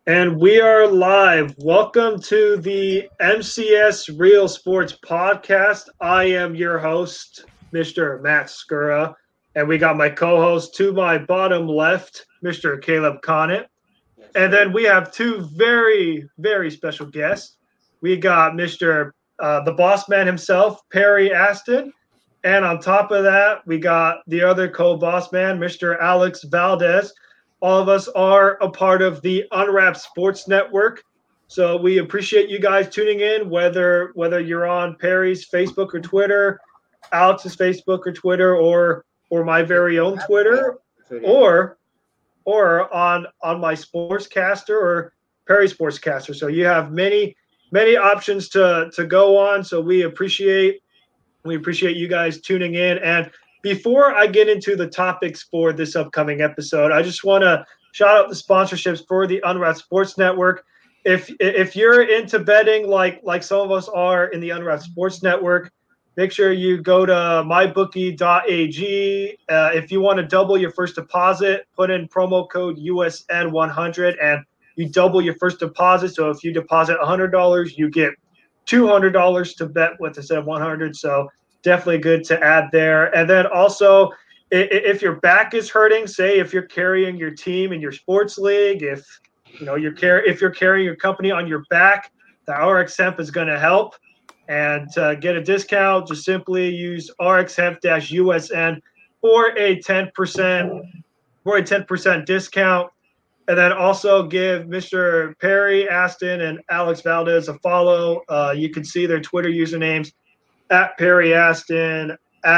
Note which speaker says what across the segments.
Speaker 1: And we are live. Welcome to the MCS Real Sports Podcast. I am your host, Mr. Matt Skura, and we got my co-host to my bottom left, Mr. Caleb Conant. And then we have two very, very special guests. We got Mr. The boss man himself, Perry Aston. And on top of that, we got the other co-boss man, Mr. Alex Valdez. All of us are a part of the Unwrapped Sports Network. So we appreciate you guys tuning in, whether you're on Perry's Facebook or Twitter, Alex's Facebook or Twitter, or my very own Twitter, or on my Sportscaster or Perry Sportscaster. So you have many options to go on. So we appreciate you guys tuning in. And before I get into the topics for this upcoming episode, I just want to shout out the sponsorships for the Unwrapped Sports Network. If you're into betting like some of us are in the Unwrapped Sports Network, make sure you go to mybookie.ag. If you want to double your first deposit, put in promo code USN100 and you double your first deposit. So if you deposit $100, you get $200 to bet with instead of 100. So definitely good to add there. And then also, if your back is hurting, say if you're carrying your team in your sports league, if you're carrying your company on your back, the RX Hemp is going to help. And to get a discount, just simply use RxHemp-USN for a 10% discount. And then also give Mr. Perry Aston and Alex Valdez a follow. You can see their Twitter usernames at Perry Aston,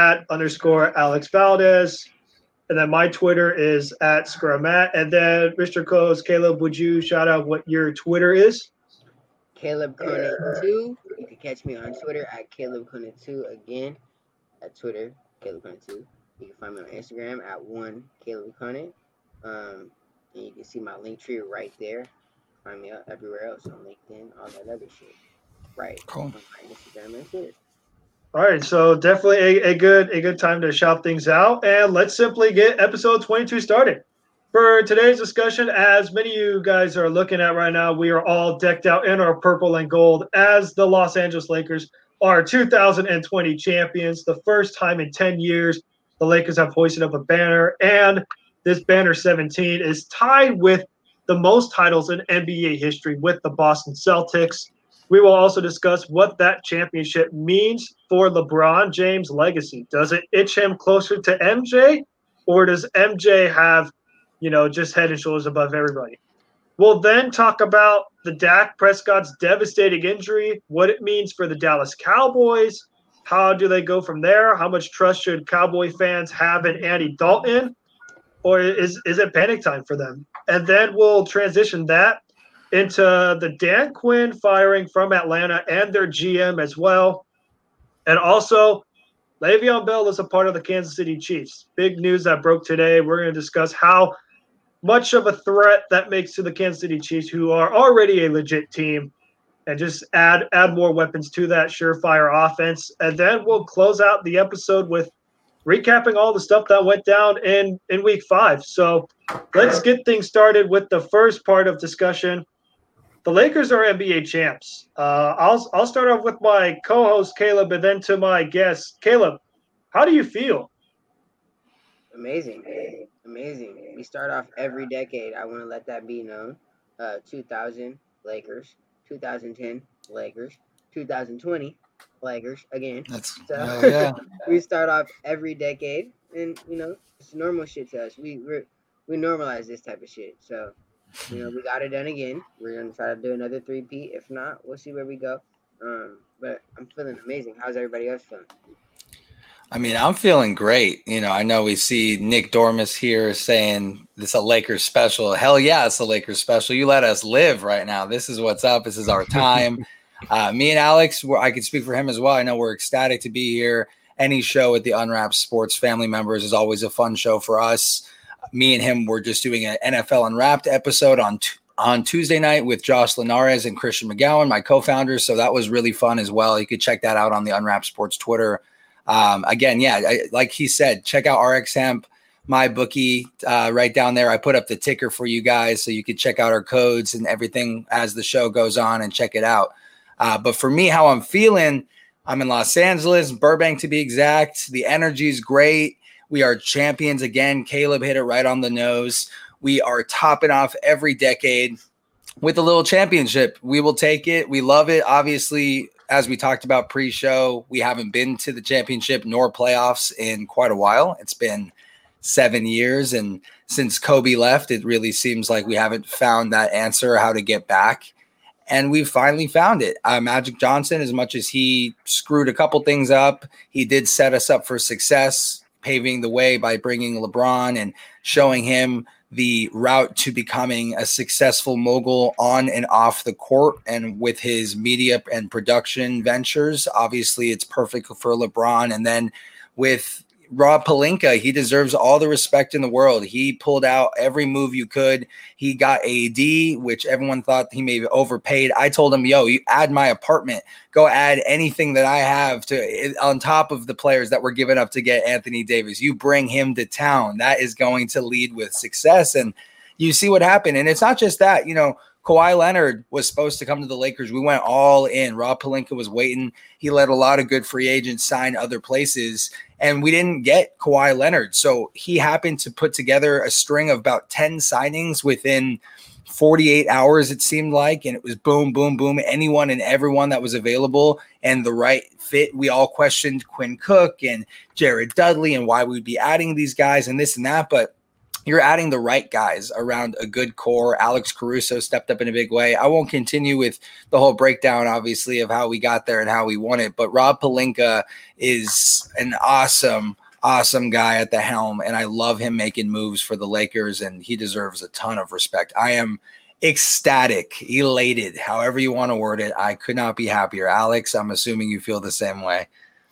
Speaker 1: @ Alex Valdez. And then my Twitter is at Scrumat. And then Mr. Co-host Caleb, would you shout out what your Twitter is?
Speaker 2: Caleb Conant 2. You can catch me on Twitter at Caleb Conant 2 again. At Twitter, Caleb Conant 2. You can find me on Instagram at 1 Caleb Conant. And you can see my link tree right there. Find me everywhere else on LinkedIn, all that other shit. Right.
Speaker 3: Cool.
Speaker 2: On Instagram and Twitter.
Speaker 1: All right, so definitely a good time to shout things out, and let's simply get episode 22 started. For today's discussion, as many of you guys are looking at right now, we are all decked out in our purple and gold as the Los Angeles Lakers are 2020 champions. The first time in 10 years the Lakers have hoisted up a banner, and this banner 17 is tied with the most titles in NBA history with the Boston Celtics. We will also discuss what that championship means for LeBron James' legacy. Does it itch him closer to MJ, or does MJ have, just head and shoulders above everybody? We'll then talk about the Dak Prescott's devastating injury, what it means for the Dallas Cowboys, how do they go from there, how much trust should Cowboy fans have in Andy Dalton, or is it panic time for them? And then we'll transition that into the Dan Quinn firing from Atlanta and their GM as well. And also, Le'Veon Bell is a part of the Kansas City Chiefs. Big news that broke today. We're going to discuss how much of a threat that makes to the Kansas City Chiefs, who are already a legit team, and just add more weapons to that surefire offense. And then we'll close out the episode with recapping all the stuff that went down in week 5. So let's get things started with the first part of discussion. The Lakers are NBA champs. I'll start off with my co-host Caleb, and then to my guest Caleb. How do you feel?
Speaker 2: Amazing. We start off every decade. I want to let that be known. 2000 Lakers, 2010 Lakers, 2020 Lakers again. We start off every decade, and it's normal shit to us. We normalize this type of shit. So. We got it done again. We're going to try to do another 3-peat. If not, we'll see where we go. But I'm feeling amazing. How's everybody else feeling?
Speaker 3: I mean, I'm feeling great. I know we see Nick Dormus here saying this is a Lakers special. Hell yeah, it's a Lakers special. You let us live right now. This is what's up. This is our time. Me and Alex, I can speak for him as well. I know we're ecstatic to be here. Any show with the Unwrapped Sports family members is always a fun show for us. Me and him were just doing an NFL Unwrapped episode on Tuesday night with Josh Linares and Christian McGowan, my co-founders. So that was really fun as well. You could check that out on the Unwrapped Sports Twitter. Again, like he said, check out RX Hemp. my bookie right down there. I put up the ticker for you guys so you could check out our codes and everything as the show goes on and check it out. But for me, how I'm feeling, I'm in Los Angeles, Burbank to be exact. The energy is great. We are champions again. Caleb hit it right on the nose. We are topping off every decade with a little championship. We will take it. We love it. Obviously, as we talked about pre-show, we haven't been to the championship nor playoffs in quite a while. It's been 7 years. And since Kobe left, it really seems like we haven't found that answer how to get back. And we finally found it. Magic Johnson, as much as he screwed a couple things up, he did set us up for success, paving the way by bringing LeBron and showing him the route to becoming a successful mogul on and off the court. And with his media and production ventures, obviously it's perfect for LeBron. And then with Rob Pelinka, he deserves all the respect in the world. He pulled out every move you could. He got AD, which everyone thought he may have overpaid. I told him, yo, you add my apartment, go add anything that I have to on top of the players that were given up to get Anthony Davis. You bring him to town. That is going to lead with success. And you see what happened. And it's not just that, Kawhi Leonard was supposed to come to the Lakers. We went all in. Rob Pelinka was waiting. He let a lot of good free agents sign other places, and we didn't get Kawhi Leonard. So he happened to put together a string of about 10 signings within 48 hours, it seemed like, and it was boom, boom, boom, anyone and everyone that was available and the right fit. We all questioned Quinn Cook and Jared Dudley and why we'd be adding these guys and this and that, but you're adding the right guys around a good core. Alex Caruso stepped up in a big way. I won't continue with the whole breakdown, obviously, of how we got there and how we won it. But Rob Pelinka is an awesome guy at the helm, and I love him making moves for the Lakers, and he deserves a ton of respect. I am ecstatic, elated, however you want to word it. I could not be happier. Alex, I'm assuming you feel the same way.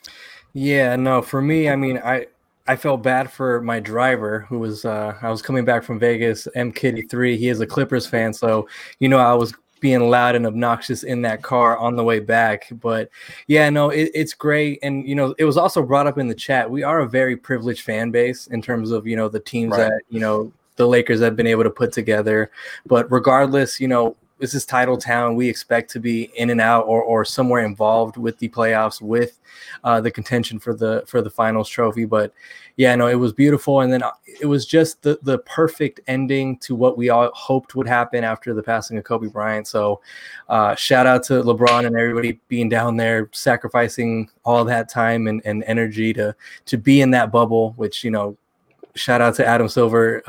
Speaker 4: Yeah, no, for me, I mean, I felt bad for my driver who was I was coming back from Vegas, MKitty3. He is a Clippers fan, so I was being loud and obnoxious in that car on the way back. But yeah, no, it's great. And it was also brought up in the chat. We are a very privileged fan base in terms of the teams
Speaker 3: right.
Speaker 4: that the Lakers have been able to put together. But regardless, this is title town. We expect to be in and out or somewhere involved with the playoffs, with the contention for the finals trophy. But yeah, no, it was beautiful. And then it was just the perfect ending to what we all hoped would happen after the passing of Kobe Bryant. So shout out to LeBron and everybody being down there, sacrificing all that time and energy to be in that bubble, which, shout out to Adam Silver,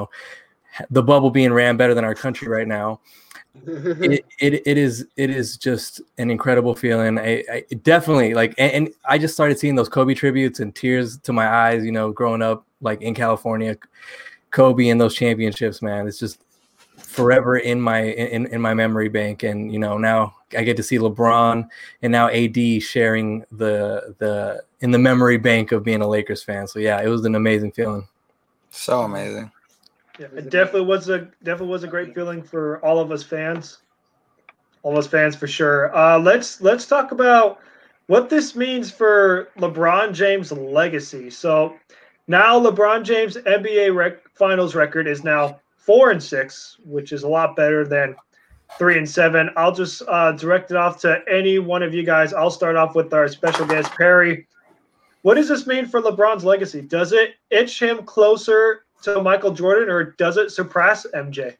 Speaker 4: the bubble being ran better than our country right now. It is just an incredible feeling. I definitely and I just started seeing those Kobe tributes and tears to my eyes, growing up in California. Kobe and those championships, man, it's just forever in my memory bank. And now I get to see LeBron and now AD sharing the in the memory bank of being a Lakers fan. So yeah, it was an amazing feeling.
Speaker 3: So amazing.
Speaker 1: Yeah, it definitely was a great feeling for all of us fans. All of us fans for sure. Let's talk about what this means for LeBron James' legacy. So now LeBron James' NBA Finals record is now 4-6, which is a lot better than 3-7. I'll just direct it off to any one of you guys. I'll start off with our special guest Perry. What does this mean for LeBron's legacy? Does it itch him closer to Michael Jordan, or does it surpass MJ?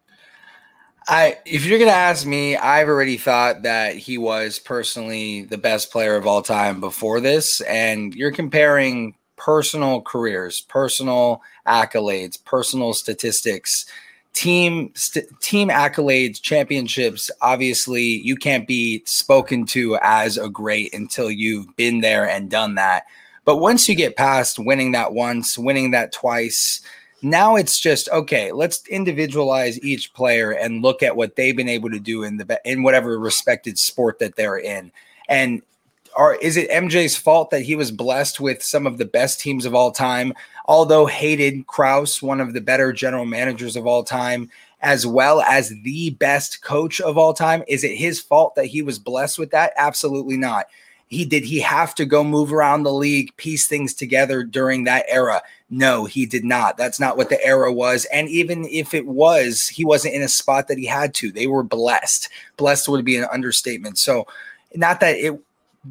Speaker 3: If you're going to ask me, I've already thought that he was personally the best player of all time before this. And you're comparing personal careers, personal accolades, personal statistics, team accolades, championships. Obviously, you can't be spoken to as a great until you've been there and done that. But once you get past winning that once, winning that twice, now it's just, okay, let's individualize each player and look at what they've been able to do in whatever respected sport that they're in. And is it MJ's fault that he was blessed with some of the best teams of all time, although hated Krause, one of the better general managers of all time, as well as the best coach of all time? Is it his fault that he was blessed with that? Absolutely not. Did he have to go move around the league, piece things together during that era? No, he did not. That's not what the era was. And even if it was, he wasn't in a spot that he had to. They were blessed. Blessed would be an understatement. So not that it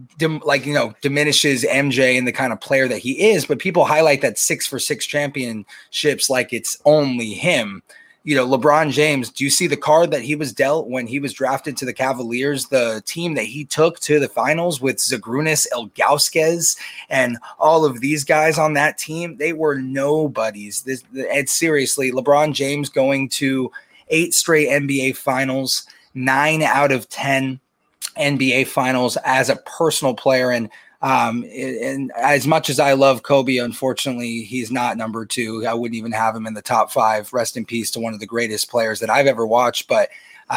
Speaker 3: diminishes MJ and the kind of player that he is, but people highlight that 6-for-6 championships like it's only him. LeBron James, do you see the card that he was dealt when he was drafted to the Cavaliers, the team that he took to the finals with Zydrunas Ilgauskas and all of these guys on that team? They were nobodies. And seriously, LeBron James going to 8 straight NBA finals, 9 out of 10 NBA finals as a personal player. And as much as I love Kobe, unfortunately, he's not number 2. I wouldn't even have him in the top 5. Rest in peace to one of the greatest players that I've ever watched. But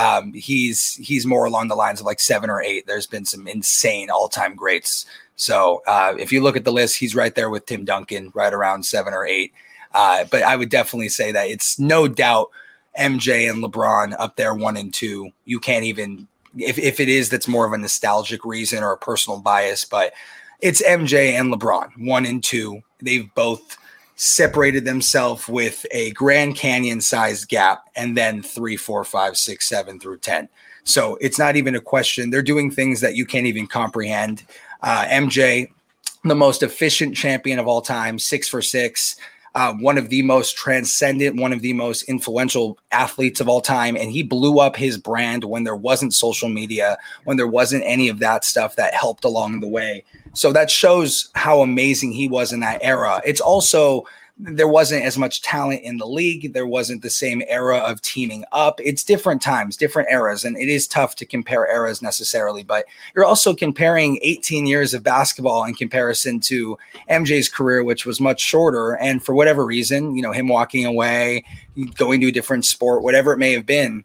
Speaker 3: he's more along the lines of like 7 or 8. There's been some insane all-time greats. So if you look at the list, he's right there with Tim Duncan, right around 7 or 8. But I would definitely say that it's no doubt MJ and LeBron up there 1 and 2. You can't even, if it is, that's more of a nostalgic reason or a personal bias, but it's MJ and LeBron 1 and 2. They've both separated themselves with a Grand Canyon sized gap, and then 3, 4, 5, 6, 7 through 10. So it's not even a question. They're doing things that you can't even comprehend. MJ, the most efficient champion of all time, 6-for-6. One of the most transcendent, one of the most influential athletes of all time. And he blew up his brand when there wasn't social media, when there wasn't any of that stuff that helped along the way. So that shows how amazing he was in that era. It's also, there wasn't as much talent in the league. There wasn't the same era of teaming up. It's different times, different eras. And it is tough to compare eras necessarily, but you're also comparing 18 years of basketball in comparison to MJ's career, which was much shorter. And for whatever reason, him walking away, going to a different sport, whatever it may have been,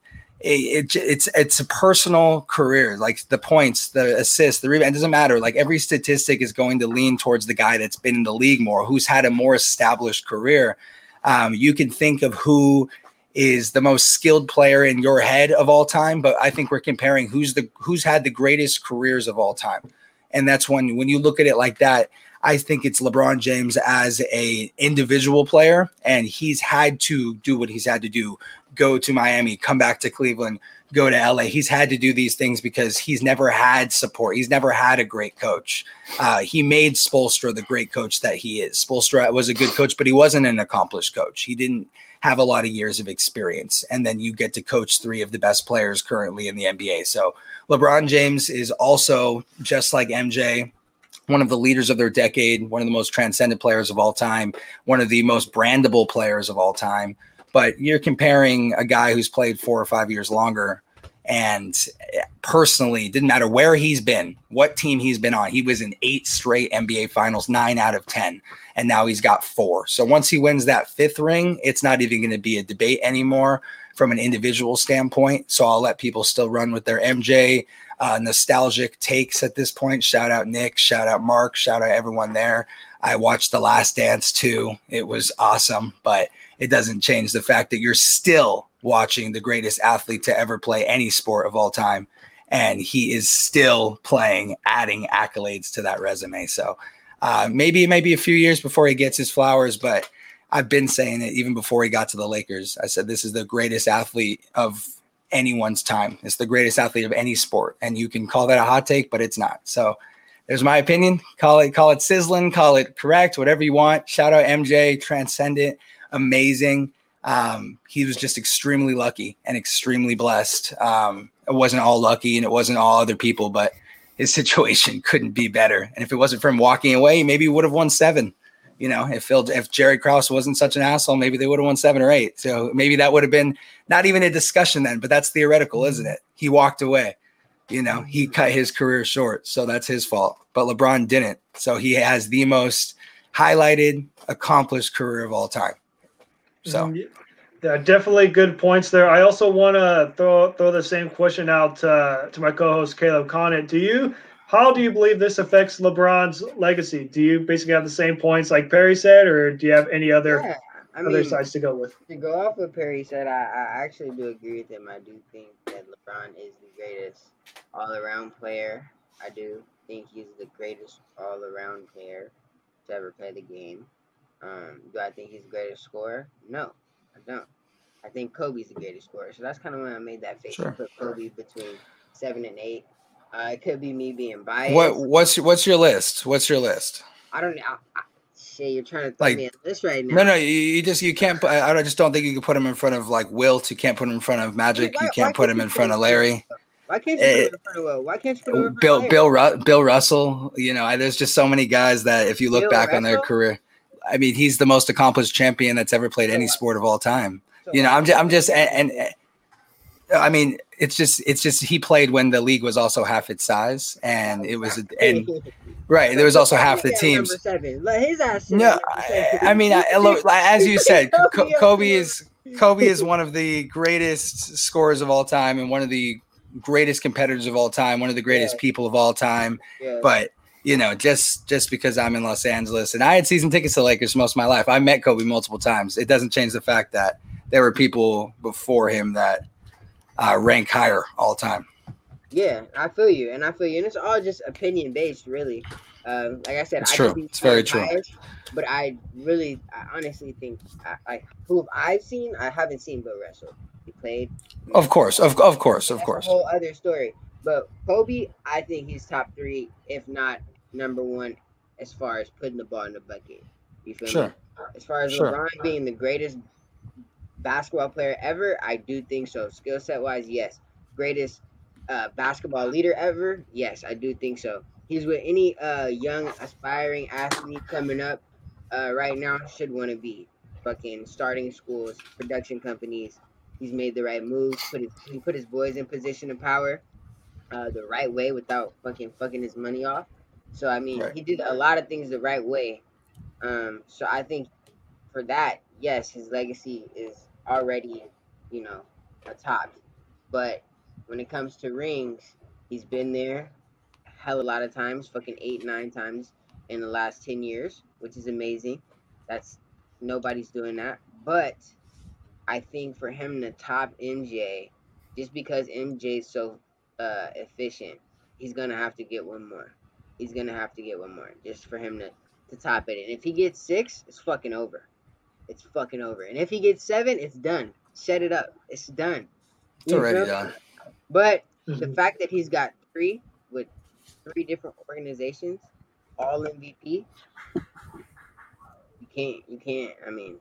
Speaker 3: it's a personal career. Like the points, the assists, the rebound, it doesn't matter. Like every statistic is going to lean towards the guy that's been in the league more, who's had a more established career. You can think of who is the most skilled player in your head of all time, but I think we're comparing who's had the greatest careers of all time. And that's when you look at it like that, I think it's LeBron James as a individual player, and he's had to do what he's had to do. Go to Miami, come back to Cleveland, go to LA. He's had to do these things because he's never had support. He's never had a great coach. He made Spoelstra the great coach that he is. Spoelstra was a good coach, but he wasn't an accomplished coach. He didn't have a lot of years of experience. And then you get to coach 3 of the best players currently in the NBA. So LeBron James is also, just like MJ, one of the leaders of their decade, one of the most transcendent players of all time, one of the most brandable players of all time. But you're comparing a guy who's played 4 or 5 years longer, and personally, didn't matter where he's been, what team he's been on. He was in 8 straight NBA finals, 9 out of 10, and now he's got 4. So once he wins that 5th ring, it's not even going to be a debate anymore from an individual standpoint. So I'll let people still run with their MJ nostalgic takes at this point. Shout out Nick, shout out Mark, shout out everyone there. I watched The Last Dance too. It was awesome, but it doesn't change the fact that you're still watching the greatest athlete to ever play any sport of all time. And he is still playing, adding accolades to that resume. So maybe it might be a few years before he gets his flowers, but I've been saying it even before he got to the Lakers. I said, this is the greatest athlete of anyone's time. It's the greatest athlete of any sport. And you can call that a hot take, but it's not. So there's my opinion. Call it sizzling, call it correct, whatever you want. Shout out MJ, transcendent, amazing. He was just extremely lucky and extremely blessed. It wasn't all lucky and it wasn't all other people, but his situation couldn't be better. And if it wasn't for him walking away, maybe he would have won 7. If Jerry Krause wasn't such an asshole, maybe they would have won 7 or 8. So maybe that would have been not even a discussion then, but that's theoretical, isn't it? He walked away. He cut his career short, so that's his fault. But LeBron didn't. So he has the most highlighted, accomplished career of all time. So
Speaker 1: yeah, definitely good points there. I also want to throw the same question out to my co-host Caleb Conant. How do you believe this affects LeBron's legacy? Do you basically have the same points like Perry said, or do you have any other sides to go with?
Speaker 2: To go off what Perry said, I actually do agree with him. I do think that LeBron is the greatest all-around player. I do. think he's the greatest all-around player to ever play the game. Do I think he's the greatest scorer? No, I don't. I think Kobe's the greatest scorer. So that's kind of when I made that face.
Speaker 3: Sure.
Speaker 2: Put Kobe between 7 and 8. It could be me being biased.
Speaker 3: What's your list? What's your list?
Speaker 2: I don't know. Shit, you're trying to throw me a list right now.
Speaker 3: No, you can't. I just don't think you can put him in front of like Wilt. You can't put him in front of Magic. You can't put him in front of Larry.
Speaker 2: Why can't you put him in front of Wilt? Why can't you put him in front of Larry?
Speaker 3: Bill Russell. You know, there's just so many guys that if you look back on their career, I mean, he's the most accomplished champion that's ever played any sport of all time. You know, I'm just I mean, it's just he played when the league was also half its size, and it was right. There was also half the teams.
Speaker 2: His ass.
Speaker 3: No, I mean, as you said, Kobe is one of the greatest scorers of all time, and one of the greatest competitors of all time, one of the greatest people of all time. Yeah. But you know, just because I'm in Los Angeles and I had season tickets to Lakers most of my life, I met Kobe multiple times. It doesn't change the fact that there were people before him that rank higher all time.
Speaker 2: Yeah, I feel you, and it's all just opinion based, really. Like I said,
Speaker 3: it's true. It's very true.
Speaker 2: But I honestly think, who I've seen, I haven't seen Bill Russell. He played.
Speaker 3: Of course.
Speaker 2: That's a whole other story. But Kobe, I think he's top 3, if not number 1, as far as putting the ball in the bucket. You feel me? As far as LeBron being the greatest basketball player ever, I do think so. Skill set wise, yes. Greatest basketball leader ever, yes, I do think so. He's what any young aspiring athlete coming up right now should want to be. Fucking starting schools, production companies. He's made the right moves. He put his boys in position of power the right way without fucking his money off. So I mean, he did a lot of things the right way. So I think for that, yes, his legacy is already, you know, atop. But when it comes to rings, he's been there a hell of a lot of times, fucking 8, 9 times in the last 10 years, which is amazing. Nobody's doing that. But I think for him to top MJ, just because MJ's so efficient, he's gonna have to get one more. Just for him to top it. And if he gets 6, it's fucking over. And if he gets 7, it's done. Set it up. It's done.
Speaker 3: It's already done.
Speaker 2: But the fact that he's got 3 with 3 different organizations, all MVP, you can't. I mean,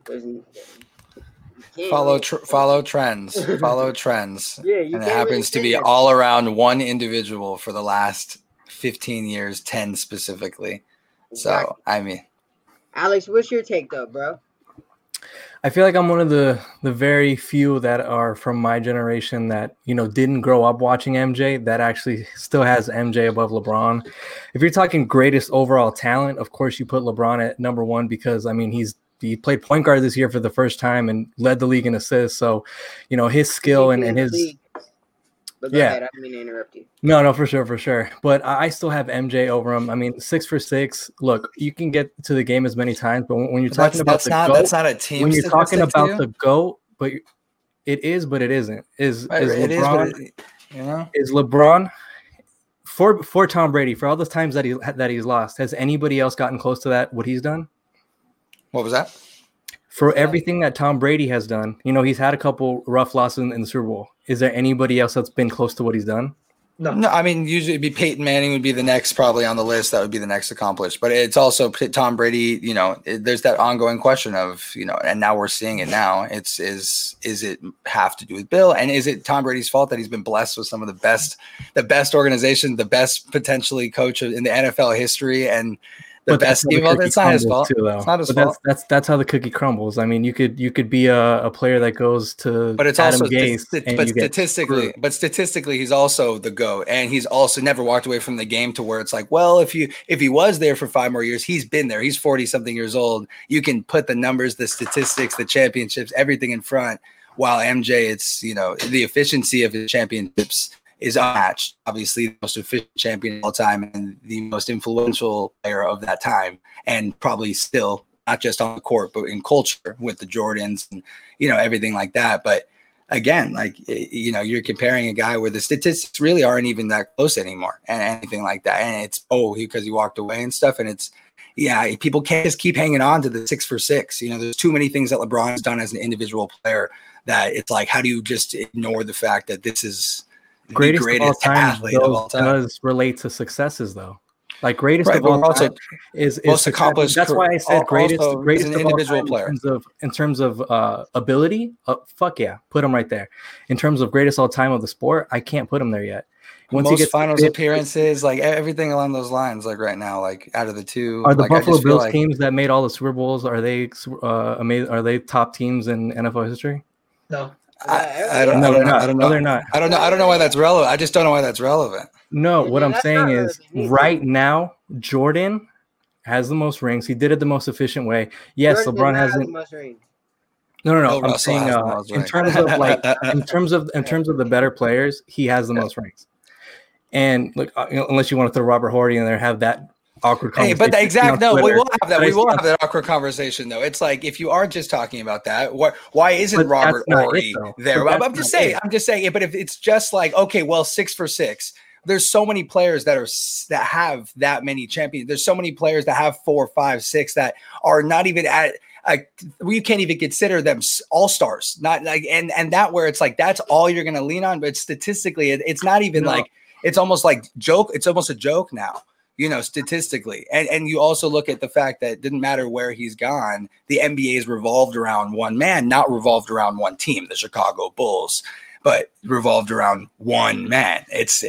Speaker 3: follow trends. Follow trends.
Speaker 2: Yeah,
Speaker 3: and it happens to be all around one individual for the last 15 years, 10 specifically. Exactly. So, I mean,
Speaker 2: Alex, what's your take though, bro?
Speaker 4: I feel like I'm one of the very few that are from my generation that, you know, didn't grow up watching MJ, that actually still has MJ above LeBron. If you're talking greatest overall talent, of course you put LeBron at number 1 because, I mean, he played point guard this year for the first time and led the league in assists. So, you know, his skill and his...
Speaker 2: But go ahead, I didn't mean to interrupt you.
Speaker 4: No, for sure. But I still have MJ over him. I mean, 6 for 6. Look, you can get to the game as many times, but when you're talking about
Speaker 3: that's not a team.
Speaker 4: When you're talking about the GOAT, but it is, but it isn't. Is LeBron? You know, is LeBron for Tom Brady for all the times that he's lost? Has anybody else gotten close to that? What he's done?
Speaker 3: What was that?
Speaker 4: For everything that Tom Brady has done, you know, he's had a couple rough losses in the Super Bowl. Is there anybody else that's been close to what he's done?
Speaker 3: No. I mean, usually it'd be Peyton Manning would be the next probably on the list. That would be the next accomplished. But it's also Tom Brady. You know, there's that ongoing question of, you know, and now we're seeing it now. Is it have to do with Bill, and is it Tom Brady's fault that he's been blessed with some of the best organization, the best potentially coach in the NFL history, and the best team? Well, it's not his fault. It's not his fault.
Speaker 4: That's how the cookie crumbles. I mean, you could be a player that goes to,
Speaker 3: but it's
Speaker 4: Adam
Speaker 3: also
Speaker 4: Gase,
Speaker 3: statistically, he's also the GOAT, and he's also never walked away from the game to where it's like, well, if he was there for 5 more years, he's been there. He's 40 something years old. You can put the numbers, the statistics, the championships, everything in front. While MJ, it's, you know, the efficiency of his championships is unmatched. Obviously, the most efficient champion of all time and the most influential player of that time, and probably still not just on the court, but in culture with the Jordans and, you know, everything like that. But again, like, you know, you're comparing a guy where the statistics really aren't even that close anymore and anything like that. And it's, because he walked away and stuff. And it's, yeah, people can't just keep hanging on to the 6 for 6. You know, there's too many things that LeBron's done as an individual player that it's like, how do you just ignore the fact that this is
Speaker 4: greatest
Speaker 3: the greatest athlete of all time?
Speaker 4: Does relate to successes though. Like greatest
Speaker 3: right,
Speaker 4: of all
Speaker 3: also,
Speaker 4: time is
Speaker 3: most accomplished.
Speaker 4: That's why I said greatest
Speaker 3: an individual player
Speaker 4: in terms of ability. Fuck yeah, put him right there. In terms of greatest all time of the sport, I can't put him there yet.
Speaker 3: Once he gets finals appearances, like everything along those lines, like right now, like out of the two,
Speaker 4: are the
Speaker 3: like,
Speaker 4: Buffalo Bills teams that made all the Super Bowls? Are they amazing? Are they top teams in NFL history?
Speaker 1: No.
Speaker 3: I don't know.
Speaker 4: They're not.
Speaker 3: I don't know why that's relevant. I just don't know why that's relevant.
Speaker 4: No, what I'm saying is right now, Jordan has the most rings. He did it the most efficient way. Yes,
Speaker 2: Jordan
Speaker 4: LeBron hasn't. No. I'm saying in terms of like in terms of the better players, he has the most rings. And look, unless you want to throw Robert Horry in there, have that awkward conversation.
Speaker 3: Hey, but the exact no, we will have that. We will have that awkward conversation, though. It's like if you are just talking about that, why isn't Robert Horry there? I'm just saying. But if it's just like, okay, well, 6 for 6. There's so many players that have that many champions. There's so many players that have 4, 5, 6 that are not even at. You can't even consider them all-stars. Not like and that where it's like that's all you're going to lean on. But statistically, it's not even like it's almost like joke. It's almost a joke now. You know, statistically. And you also look at the fact that it didn't matter where he's gone. The NBA is revolved around one man, not revolved around one team, the Chicago Bulls, but revolved around one man.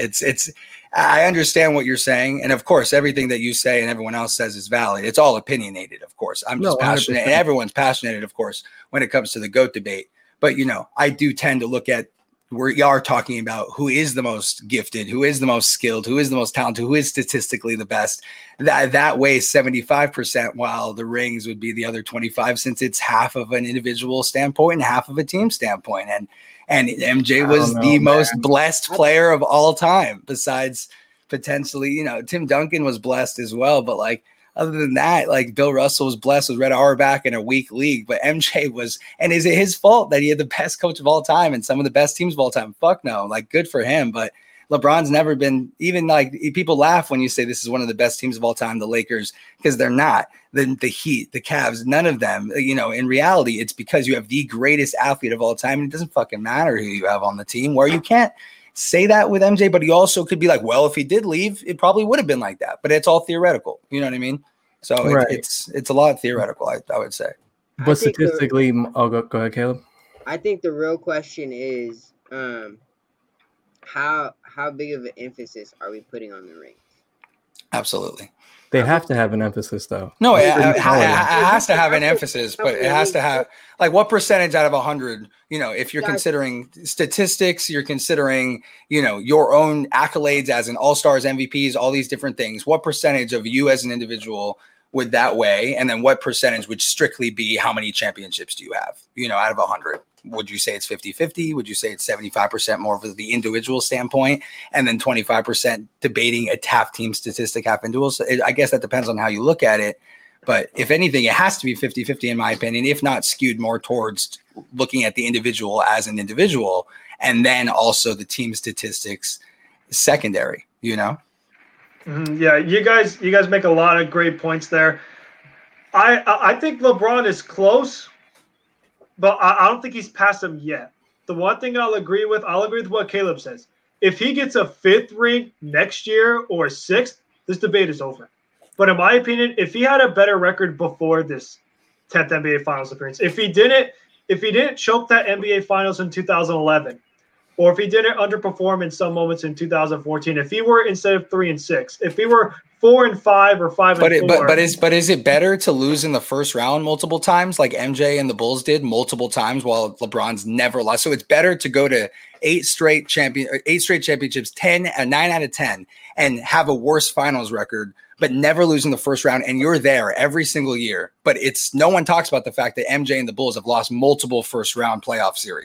Speaker 3: I understand what you're saying. And of course, everything that you say and everyone else says is valid. It's all opinionated, of course. I'm just passionate 100%. And everyone's passionate, of course, when it comes to the GOAT debate. But, you know, I do tend to look at we are talking about who is the most gifted, who is the most skilled, who is the most talented, who is statistically the best. That weighs 75%, while the rings would be the other 25, since it's half of an individual standpoint and half of a team standpoint. And MJ was the most blessed player of all time, besides potentially, you know, Tim Duncan was blessed as well. But like, other than that, like Bill Russell was blessed with Red Auerbach in a weak league, but MJ was, and is it his fault that he had the best coach of all time and some of the best teams of all time? Fuck no, like good for him. But LeBron's never been, even like people laugh when you say this is one of the best teams of all time, the Lakers, because they're not. The Heat, the Cavs, none of them, you know, in reality, it's because you have the greatest athlete of all time. And it doesn't fucking matter who you have on the team, where you can't say that with MJ, but he also could be like, well, if he did leave, it probably would have been like that, but it's all theoretical. You know what I mean? So it's a lot theoretical, I would say.
Speaker 4: But statistically, go ahead, Caleb.
Speaker 2: I think the real question is, how big of an emphasis are we putting on the rings?
Speaker 3: Absolutely.
Speaker 4: They have to have an emphasis, though.
Speaker 3: No, it has to have an emphasis, but it has to have, like, what percentage out of 100, you know, if you're considering statistics, you're considering, you know, your own accolades as an all-stars, MVPs, all these different things, what percentage of you as an individual would that weigh? And then what percentage would strictly be how many championships do you have, you know, out of 100? Would you say it's 50-50? Would you say it's 75% more for the individual standpoint and then 25% debating a half team statistic, half individual? So I guess that depends on how you look at it. But if anything, it has to be 50-50 in my opinion, if not skewed more towards looking at the individual as an individual and then also the team statistics secondary, you know?
Speaker 1: Yeah, you guys make a lot of great points there. I think LeBron is close, but I don't think he's past him yet. The one thing I'll agree with what Caleb says. If he gets a 5th ring next year or 6th, this debate is over. But in my opinion, if he had a better record before this 10th NBA Finals appearance, if he didn't choke that NBA Finals in 2011, or if he didn't underperform in some moments in 2014, if he were instead of 3-6, if he were 4-5 or 5-4.
Speaker 3: But is it better to lose in the first round multiple times like MJ and the Bulls did multiple times while LeBron's never lost? So it's better to go to 8 straight championships, 9 out of 10, and have a worse finals record, but never lose in the first round. And you're there every single year. But no one talks about the fact that MJ and the Bulls have lost multiple first round playoff series.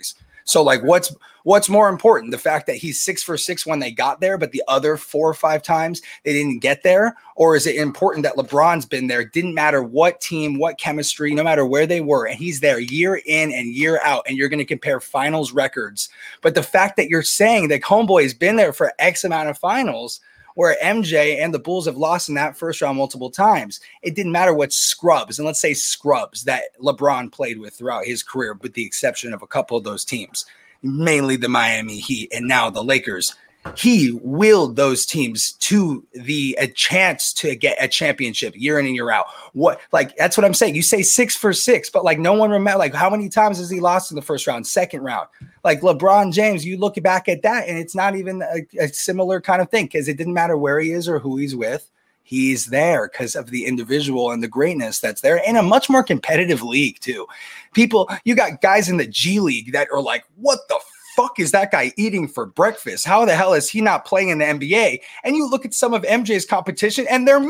Speaker 3: So like what's more important? The fact that he's 6 for 6 when they got there, but the other 4 or 5 times they didn't get there? Or is it important that LeBron's been there? Didn't matter what team, what chemistry, no matter where they were, and he's there year in and year out, and you're going to compare finals records. But the fact that you're saying that homeboy has been there for X amount of finals, where MJ and the Bulls have lost in that first round multiple times, it didn't matter what scrubs, and let's say scrubs that LeBron played with throughout his career, with the exception of a couple of those teams, mainly the Miami Heat and now the Lakers. He willed those teams to a chance to get a championship year in and year out. That's what I'm saying. You say 6 for 6, but like no one remember, like how many times has he lost in the first round, second round? Like LeBron James, you look back at that and it's not even a similar kind of thing, because it didn't matter where he is or who he's with. He's there because of the individual and the greatness that's there, in a much more competitive league too. You got guys in the G League that are like, what the fuck is that guy eating for breakfast? How the hell is he not playing in the NBA? And you look at some of MJ's competition and they're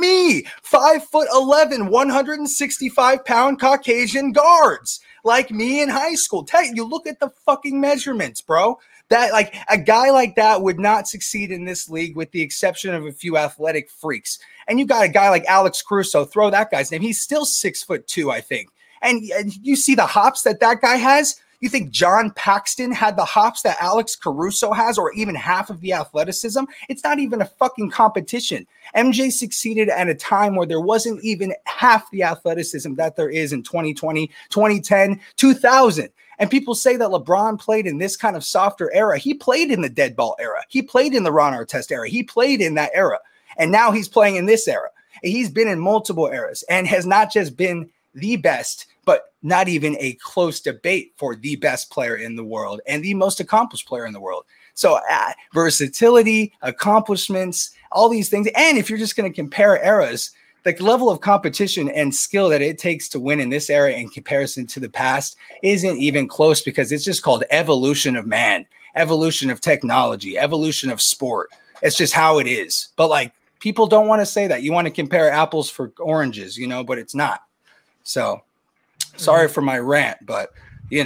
Speaker 3: 5'11", 165-pound Caucasian guards like me in high school. You look at the fucking measurements, bro. That like a guy like that would not succeed in this league with the exception of a few athletic freaks. And you got a guy like Alex Caruso, throw that guy's name. He's still 6'2", I think. And you see the hops that guy has. You think John Paxton had the hops that Alex Caruso has, or even half of the athleticism? It's not even a fucking competition. MJ succeeded at a time where there wasn't even half the athleticism that there is in 2020, 2010, 2000. And people say that LeBron played in this kind of softer era. He played in the dead ball era. He played in the Ron Artest era. He played in that era. And now he's playing in this era. He's been in multiple eras and has not just been the best, but not even a close debate for the best player in the world and the most accomplished player in the world. So versatility, accomplishments, all these things. And if you're just going to compare eras, the level of competition and skill that it takes to win in this era in comparison to the past isn't even close, because it's just called evolution of man, evolution of technology, evolution of sport. It's just how it is. But like, people don't want to say that. You want to compare apples for oranges, but it's not. So sorry for my rant, but I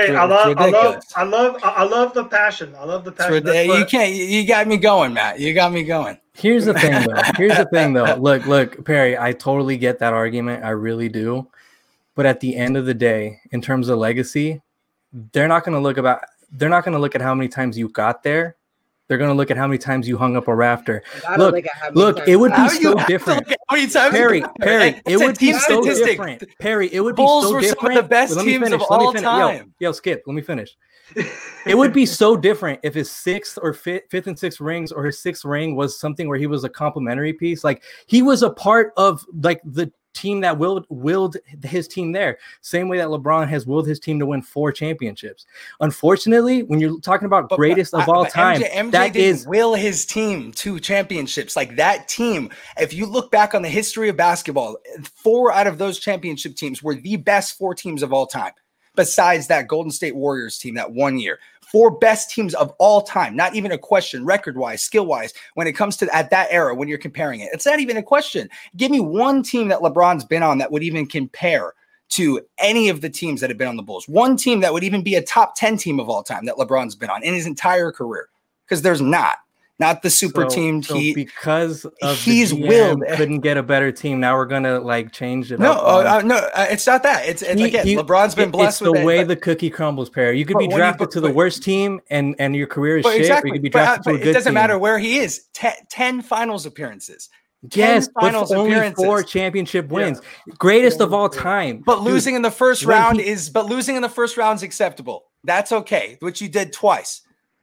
Speaker 1: love the passion. I love the passion.
Speaker 3: You got me going, Matt. You got me going.
Speaker 4: Here's the thing though. Look, Perry, I totally get that argument. I really do. But at the end of the day, in terms of legacy, they're not going to look at how many times you got there. They're going to look at how many times you hung up a rafter. Look, it would be so different. Perry, it would be so different. Perry, it would be so different. Bulls were some
Speaker 3: of the best teams of all time.
Speaker 4: Yo, Skip, let me finish. It would be so different if his fifth and sixth rings, or his sixth ring, was something where he was a complimentary piece. Like, he was a part of like the team that willed his team there, same way that LeBron has willed his team to win 4 championships. Unfortunately, when you're talking about greatest of all time,
Speaker 3: MJ didn't will his team to championships. Like, that team, if you look back on the history of basketball, 4 out of those championship teams were the best 4 teams of all time, besides that Golden State Warriors team that one year. 4 best teams of all time, not even a question, record-wise, skill-wise, when it comes to at that era, when you're comparing it. It's not even a question. Give me one team that LeBron's been on that would even compare to any of the teams that have been on the Bulls. One team that would even be a top 10 team of all time that LeBron's been on in his entire career. Because there's not the super team.
Speaker 4: Because of
Speaker 3: he's
Speaker 4: the GM
Speaker 3: willed,
Speaker 4: couldn't get a better team. Now we're gonna like change it.
Speaker 3: No, it's not that. It's again, LeBron's been blessed with
Speaker 4: the way the cookie crumbles, Perry. You could be drafted to the worst team, and your career is shit.
Speaker 3: Exactly.
Speaker 4: Or you could be drafted to a good team.
Speaker 3: It doesn't matter where he is. 10 finals appearances.
Speaker 4: Yes, but only 4 championship wins. Yeah. Greatest of all time.
Speaker 3: But losing in the first round is acceptable. That's okay. Which you did twice.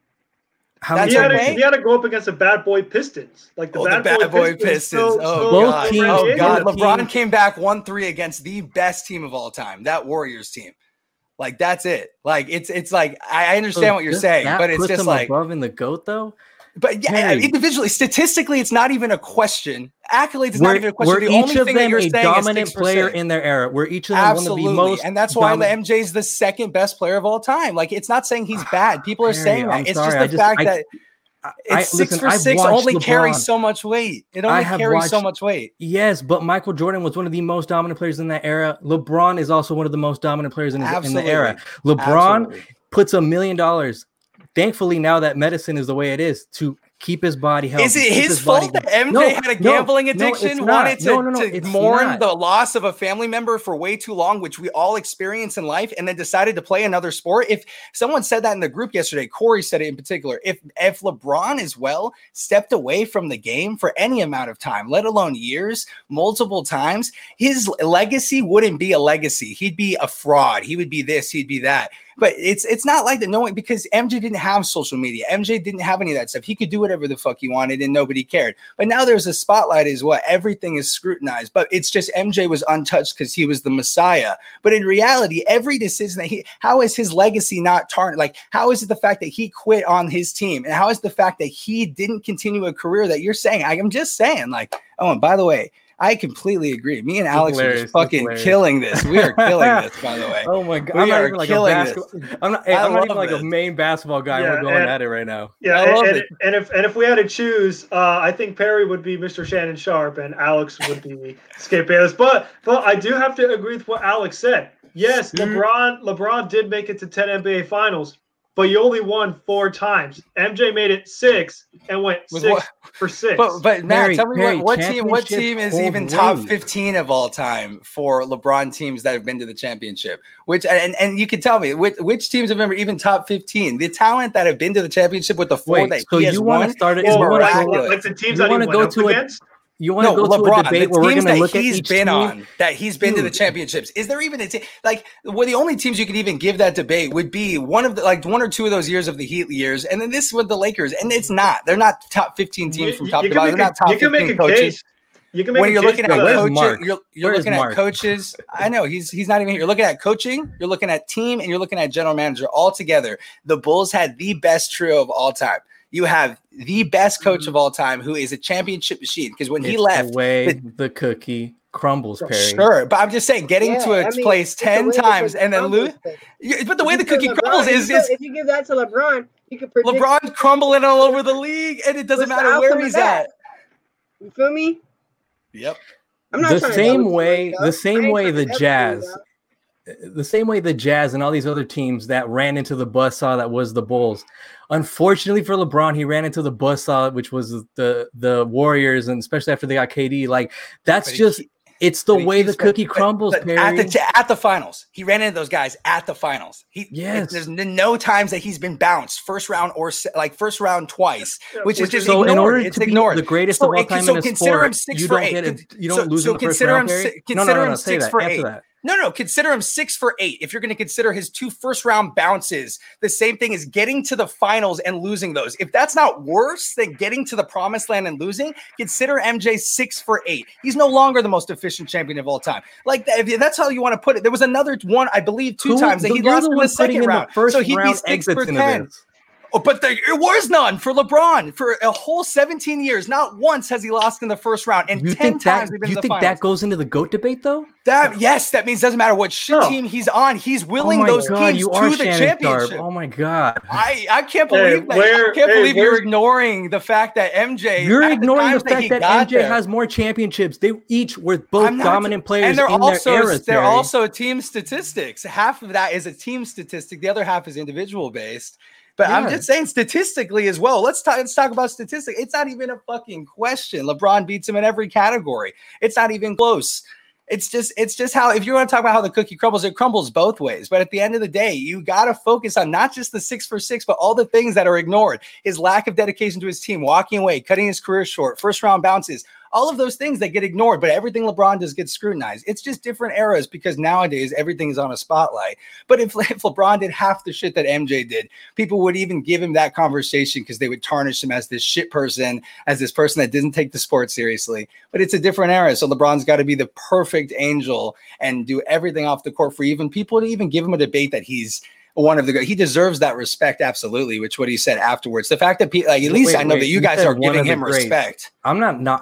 Speaker 1: He had to go up against the bad boy Pistons. Like the bad boy Pistons.
Speaker 3: God. LeBron came back 1-3 against the best team of all time, that Warriors team. Like, that's it. Like, it's like, I understand what you're saying, but it's just like
Speaker 4: above in the GOAT though.
Speaker 3: But yeah, individually, statistically, it's not even a question. Accolades is not even a question.
Speaker 4: We're each of them a dominant player in their era. We're each of them one of the most,
Speaker 3: and that's why MJ is the second best player of all time. Like, it's not saying he's bad. People are saying that. It's just the fact that it's 6 for 6 only carries so much weight. It only carries so much weight.
Speaker 4: Yes, but Michael Jordan was one of the most dominant players in that era. LeBron is also one of the most dominant players in the era. LeBron. puts $1 million. Thankfully, now that medicine is the way it is to keep his body healthy.
Speaker 3: Is it his fault that MJ had a gambling addiction, wanted to mourn the loss of a family member for way too long, which we all experience in life, and then decided to play another sport? If someone said that in the group yesterday, Corey said it in particular, if LeBron as well stepped away from the game for any amount of time, let alone years, multiple times, his legacy wouldn't be a legacy. He'd be a fraud. He would be this, he'd be that. But it's not like that, knowing, because MJ didn't have social media. MJ didn't have any of that stuff. He could do whatever the fuck he wanted and nobody cared. But now there's a spotlight as well. Everything is scrutinized. But it's just MJ was untouched because he was the Messiah. But in reality, every decision that how is his legacy not tarnished? Like, how is it the fact that he quit on his team? And how is the fact that he didn't continue a career that you're saying? I'm just saying, like, oh, and by the way, I completely agree. Me and Alex are just fucking killing this. We are killing this, by the way.
Speaker 4: Oh my god! I'm not even like a basketball. I'm not even like a main basketball guy. We're going at it right now.
Speaker 1: Yeah, and if we had to choose, I think Perry would be Mr. Shannon Sharp and Alex would be Skip Bayless. But I do have to agree with what Alex said. Yes, LeBron did make it to 10 NBA Finals, but you only won 4 times. MJ made it 6 and went 6 for 6.
Speaker 3: But Matt, tell me what team is even top 15 of all time for LeBron teams that have been to the championship? Which and you can tell me which teams have even top 15. The talent that have been to the championship with the 4 that he has won is miraculous.
Speaker 1: Like the teams that he went up against.
Speaker 4: You want to go LeBron, to a debate where we're going to look at each team?
Speaker 3: That he's been to the championships. Is there even a team like where the only teams you could even give that debate would be one or two of those years of the Heat years, and then this with the Lakers, and it's not. They're not top 15 teams from top to bottom. They're not top 15 coaches.
Speaker 1: You can make
Speaker 3: when you're looking at coaches, you're looking at coaches. I know he's not even here. You're looking at coaching, you're looking at team, and you're looking at general manager all together. The Bulls had the best trio of all time. You have the best coach of all time, who is a championship machine. Because when he left,
Speaker 4: the way the cookie crumbles, Perry.
Speaker 3: Sure, but I'm just saying, getting to a place 10 times and then lose. But the way the cookie crumbles is
Speaker 2: if you give that to LeBron, you could predict
Speaker 3: LeBron crumbling all over the league, and it doesn't matter where he's at.
Speaker 2: You feel me?
Speaker 3: Yep.
Speaker 2: I'm not
Speaker 4: the same way the Jazz and all these other teams that ran into the buzzsaw that was the Bulls. Unfortunately for LeBron, he ran into the buzzsaw, which was the Warriors, and especially after they got KD. Like, that's it's the way the cookie crumbles, Perry.
Speaker 3: At the finals. He ran into those guys at the finals. There's no times that he's been bounced first round twice, which is just ignored.
Speaker 4: In order
Speaker 3: it's
Speaker 4: to
Speaker 3: ignored.
Speaker 4: Be the greatest of all time in a sport, you don't lose in the first round, Perry?
Speaker 3: Consider him 6 for 8.
Speaker 4: That.
Speaker 3: No, consider him 6 for 8. If you're going to consider his 2 first-round bounces the same thing as getting to the finals and losing those. If that's not worse than getting to the promised land and losing, consider MJ 6 for 8. He's no longer the most efficient champion of all time. Like, if that's how you want to put it. There was another one, I believe, 2 times that he lost in the second round. So he'd be 6 for 10. Oh, but there was none for LeBron for a whole 17 years. Not once has he lost in the first round, and 10 times they've been in the finals. You think
Speaker 4: that goes into the GOAT debate, though?
Speaker 3: Yes, that means it doesn't matter what team he's on. He's willing those teams to the championship.
Speaker 4: Oh my God!
Speaker 3: I can't believe that. I can't believe you're ignoring the fact that MJ.
Speaker 4: You're ignoring the fact that MJ has more championships. They each were both dominant players, and they're
Speaker 3: also team statistics. Half of that is a team statistic. The other half is individual based. But I'm just saying statistically as well. Let's talk about statistics. It's not even a fucking question. LeBron beats him in every category. It's not even close. It's just how, if you want to talk about how the cookie crumbles, it crumbles both ways. But at the end of the day, you got to focus on not just the 6 for 6, but all the things that are ignored. His lack of dedication to his team, walking away, cutting his career short, first round bounces, all of those things that get ignored, but everything LeBron does gets scrutinized. It's just different eras because nowadays everything is on a spotlight. But if LeBron did half the shit that MJ did, people would even give him that conversation because they would tarnish him as this shit person, as this person that didn't take the sport seriously. But it's a different era. So LeBron's got to be the perfect angel and do everything off the court for even people to even give him a debate that he's one of the, he deserves that respect. Absolutely. Which what he said afterwards, the fact that people, like, at least I know that you guys are giving him respect.
Speaker 4: It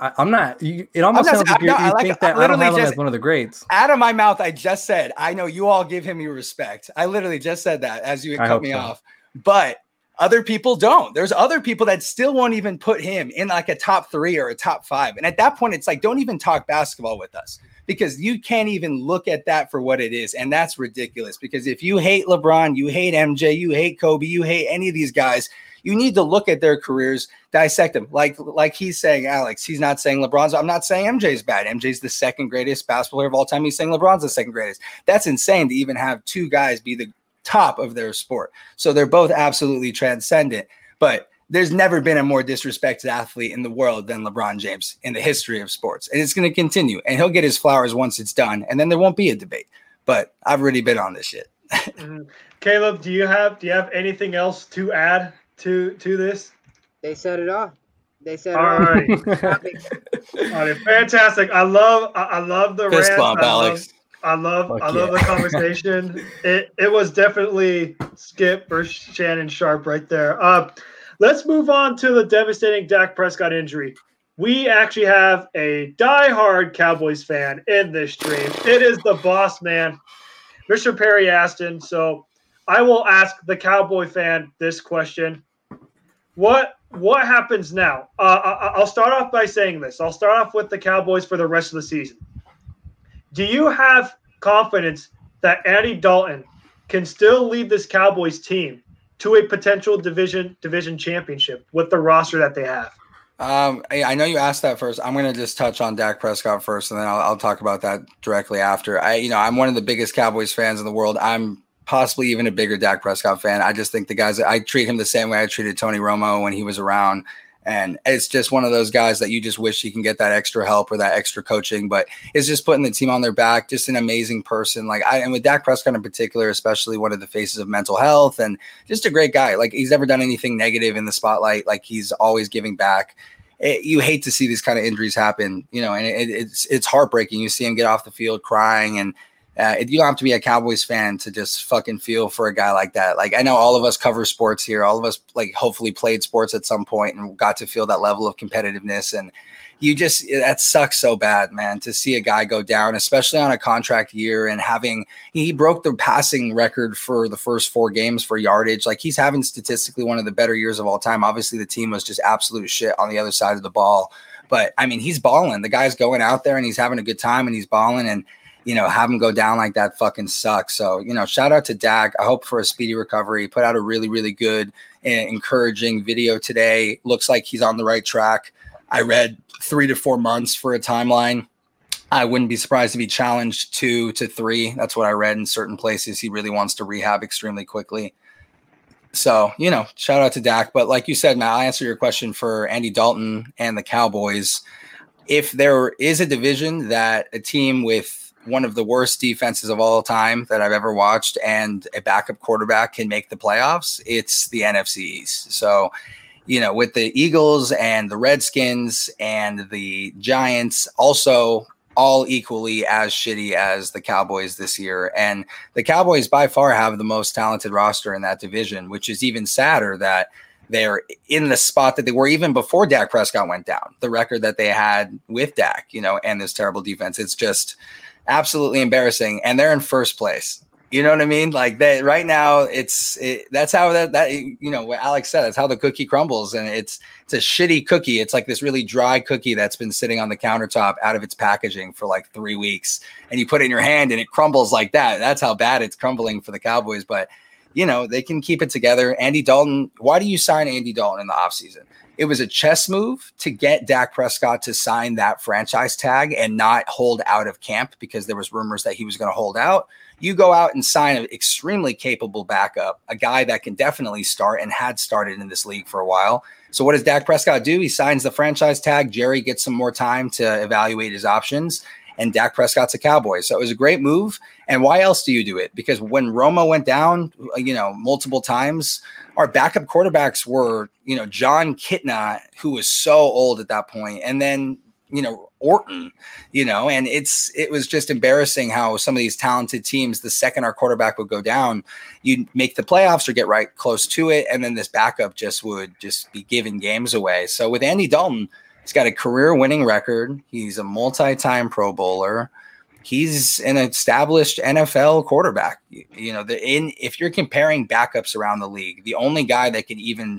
Speaker 4: almost sounds like you think that I don't have him as one of the greats.
Speaker 3: Out of my mouth, I just said, I know you all give him your respect. I literally just said that as you cut me off, but other people don't. There's other people that still won't even put him in like a top 3 or a top 5. And at that point, it's like, don't even talk basketball with us. because you can't even look at that for what it is. And that's ridiculous, because if you hate LeBron, you hate MJ, you hate Kobe, you hate any of these guys, you need to look at their careers, dissect them. Like he's saying, Alex, he's not saying LeBron's. I'm not saying MJ's bad. MJ's the second greatest basketball player of all time. He's saying LeBron's the second greatest. That's insane to even have two guys be the top of their sport. So they're both absolutely transcendent. But there's never been a more disrespected athlete in the world than LeBron James in the history of sports. And it's going to continue. And he'll get his flowers once it's done. And then there won't be a debate. But I've already been on this shit.
Speaker 1: Caleb, do you have anything else to add to this?
Speaker 2: They said it all. They said it
Speaker 1: all.
Speaker 2: All
Speaker 1: right, fantastic. I love the
Speaker 3: fist
Speaker 1: rant.
Speaker 3: bump, Alex.
Speaker 1: I love the conversation. It was definitely Skip or Shannon Sharp right there. Let's move on to the devastating Dak Prescott injury. We actually have a diehard Cowboys fan in this stream. It is the boss man, Mr. Perry Aston. So I will ask the Cowboy fan this question. What happens now? I'll start off by saying this. I'll start off with the Cowboys for the rest of the season. Do you have confidence that Andy Dalton can still lead this Cowboys team to a potential division championship with the roster that they have?
Speaker 3: I know you asked that first. I'm going to just touch on Dak Prescott first, and then I'll talk about that directly after. I'm one of the biggest Cowboys fans in the world. I'm possibly even a bigger Dak Prescott fan. I just think the guys, I treat him the same way I treated Tony Romo when he was around. And it's just one of those guys that you just wish he can get that extra help or that extra coaching, but it's just putting the team on their back. Just an amazing person. And with Dak Prescott in particular, especially one of the faces of mental health and just a great guy. Like, he's never done anything negative in the spotlight. Like, he's always giving back. You hate to see these kind of injuries happen, and it's heartbreaking. You see him get off the field crying, and you don't have to be a Cowboys fan to just fucking feel for a guy like that. Like, I know all of us cover sports here. All of us hopefully played sports at some point and got to feel that level of competitiveness. And that sucks so bad, man, to see a guy go down, especially on a contract year, and he broke the passing record for the first 4 games for yardage. Like, he's having statistically one of the better years of all time. Obviously the team was just absolute shit on the other side of the ball, but I mean, he's balling. The guy's going out there and he's having a good time and he's balling, and have him go down like that fucking sucks. So, shout out to Dak. I hope for a speedy recovery. He put out a really, really good and encouraging video today. Looks like he's on the right track. I read 3 to 4 months for a timeline. I wouldn't be surprised if he challenged 2 to 3. That's what I read in certain places. He really wants to rehab extremely quickly. So, shout out to Dak. But like you said, Matt, I'll answer your question for Andy Dalton and the Cowboys. If there is a division that a team with one of the worst defenses of all time that I've ever watched and a backup quarterback can make the playoffs, it's the NFC East. So, with the Eagles and the Redskins and the Giants also all equally as shitty as the Cowboys this year. And the Cowboys by far have the most talented roster in that division, which is even sadder that they're in the spot that they were even before Dak Prescott went down, the record that they had with Dak, and this terrible defense. It's just absolutely embarrassing. And they're in first place. You know what I mean? Like, that right now, that's how what Alex said, that's how the cookie crumbles. And it's a shitty cookie. It's like this really dry cookie that's been sitting on the countertop out of its packaging for like 3 weeks. And you put it in your hand and it crumbles like that. That's how bad it's crumbling for the Cowboys. But, they can keep it together. Andy Dalton, why do you sign Andy Dalton in the offseason? It was a chess move to get Dak Prescott to sign that franchise tag and not hold out of camp, because there was rumors that he was going to hold out. You go out and sign an extremely capable backup, a guy that can definitely start and had started in this league for a while. So what does Dak Prescott do? He signs the franchise tag. Jerry gets some more time to evaluate his options, and Dak Prescott's a Cowboy. So it was a great move. And why else do you do it? Because when Romo went down, multiple times, our backup quarterbacks were, John Kitna, who was so old at that point, and then, Orton, and it was just embarrassing how some of these talented teams, the second our quarterback would go down, you'd make the playoffs or get right close to it. And then this backup would be giving games away. So with Andy Dalton, he's got a career winning record. He's a multi-time Pro Bowler. He's an established NFL quarterback. If you're comparing backups around the league, the only guy that can even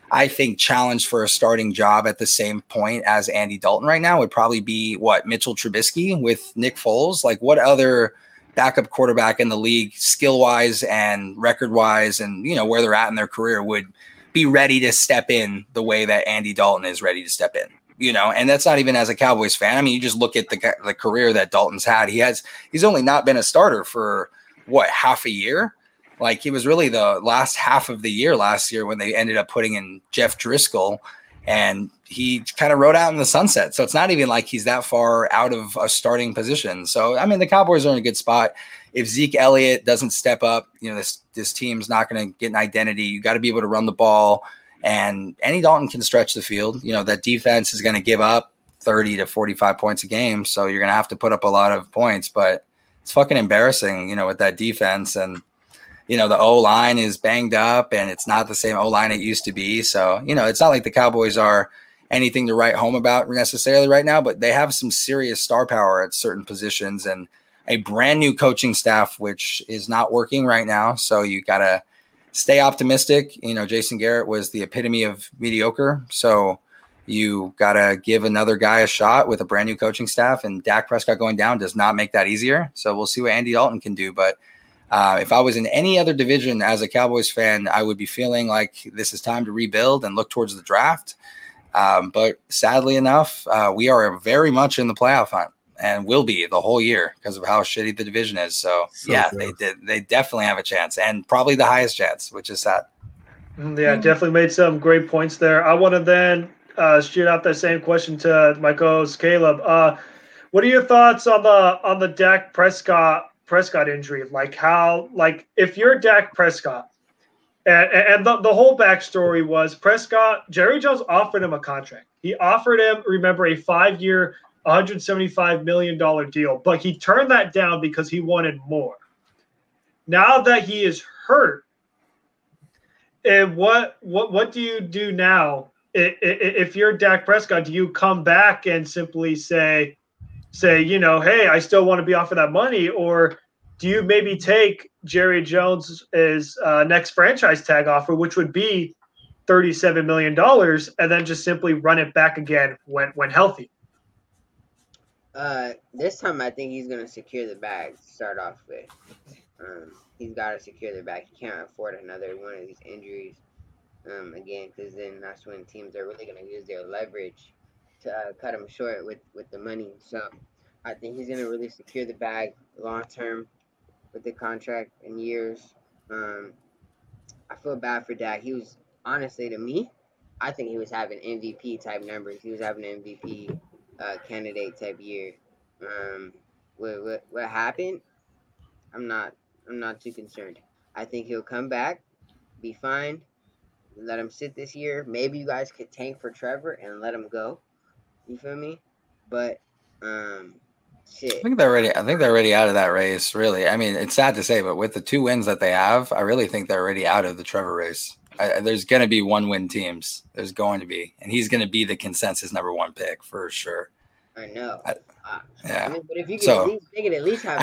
Speaker 3: I think challenged for a starting job at the same point as Andy Dalton right now would probably be Mitchell Trubisky with Nick Foles. Like, what other backup quarterback in the league, skill wise and record wise, and where they're at in their career, would be ready to step in the way that Andy Dalton is ready to step in? And that's not even as a Cowboys fan. I mean, you just look at the career that Dalton's had. He's only not been a starter for half a year. Like, he was really the last half of the year last year when they ended up putting in Jeff Driscoll, and he kind of rode out in the sunset. So it's not even like he's that far out of a starting position. So, I mean, the Cowboys are in a good spot. If Zeke Elliott doesn't step up, this team's not going to get an identity. You got to be able to run the ball, and Andy Dalton can stretch the field. That defense is going to give up 30 to 45 points a game. So you're going to have to put up a lot of points, but it's fucking embarrassing, with that defense. And, the O-line is banged up, and it's not the same O-line it used to be. So, it's not like the Cowboys are anything to write home about necessarily right now, but they have some serious star power at certain positions and a brand new coaching staff, which is not working right now. So you got to stay optimistic. Jason Garrett was the epitome of mediocre. So you got to give another guy a shot with a brand new coaching staff, and Dak Prescott going down does not make that easier. So we'll see what Andy Dalton can do. But if I was in any other division as a Cowboys fan, I would be feeling like this is time to rebuild and look towards the draft. But sadly enough, we are very much in the playoff hunt and will be the whole year because of how shitty the division is. So yeah, they definitely have a chance, and probably the highest chance, which is sad.
Speaker 1: Yeah, definitely made some great points there. I want to then shoot out that same question to my co-host Caleb. What are your thoughts on the Dak Prescott injury? If you're Dak Prescott, and the whole backstory was Jerry Jones offered him a contract. He offered him, remember, a 5-year, $175 million deal, but he turned that down because he wanted more. Now that he is hurt, and what do you do now? If you're Dak Prescott, do you come back and simply say, hey, I still want to be offered that money? Or do you maybe take Jerry Jones' next franchise tag offer, which would be $37 million, and then just simply run it back again when healthy?
Speaker 2: This time I think he's going to secure the bag to start off with. He's got to secure the bag. He can't afford another one of these injuries again, because then that's when teams are really going to use their leverage to cut him short with the money. So I think he's going to really secure the bag long term with the contract and years. I feel bad for Dak. He was, honestly, to me, I think he was having MVP type numbers. He was having an MVP candidate type year. What happened? I'm not too concerned. I think he'll come back, be fine. Let him sit this year. Maybe you guys could tank for Trevor and let him go. You feel me? But shit.
Speaker 3: I think they're already out of that race, really. I mean, it's sad to say, but with the 2 wins that they have, I really think they're already out of the Trevor race. There's going to be 1-win teams. There's going to be, and he's going to be the consensus number 1 pick for sure.
Speaker 2: I know.
Speaker 3: Yeah.
Speaker 2: I mean, but if you can at least have.
Speaker 3: they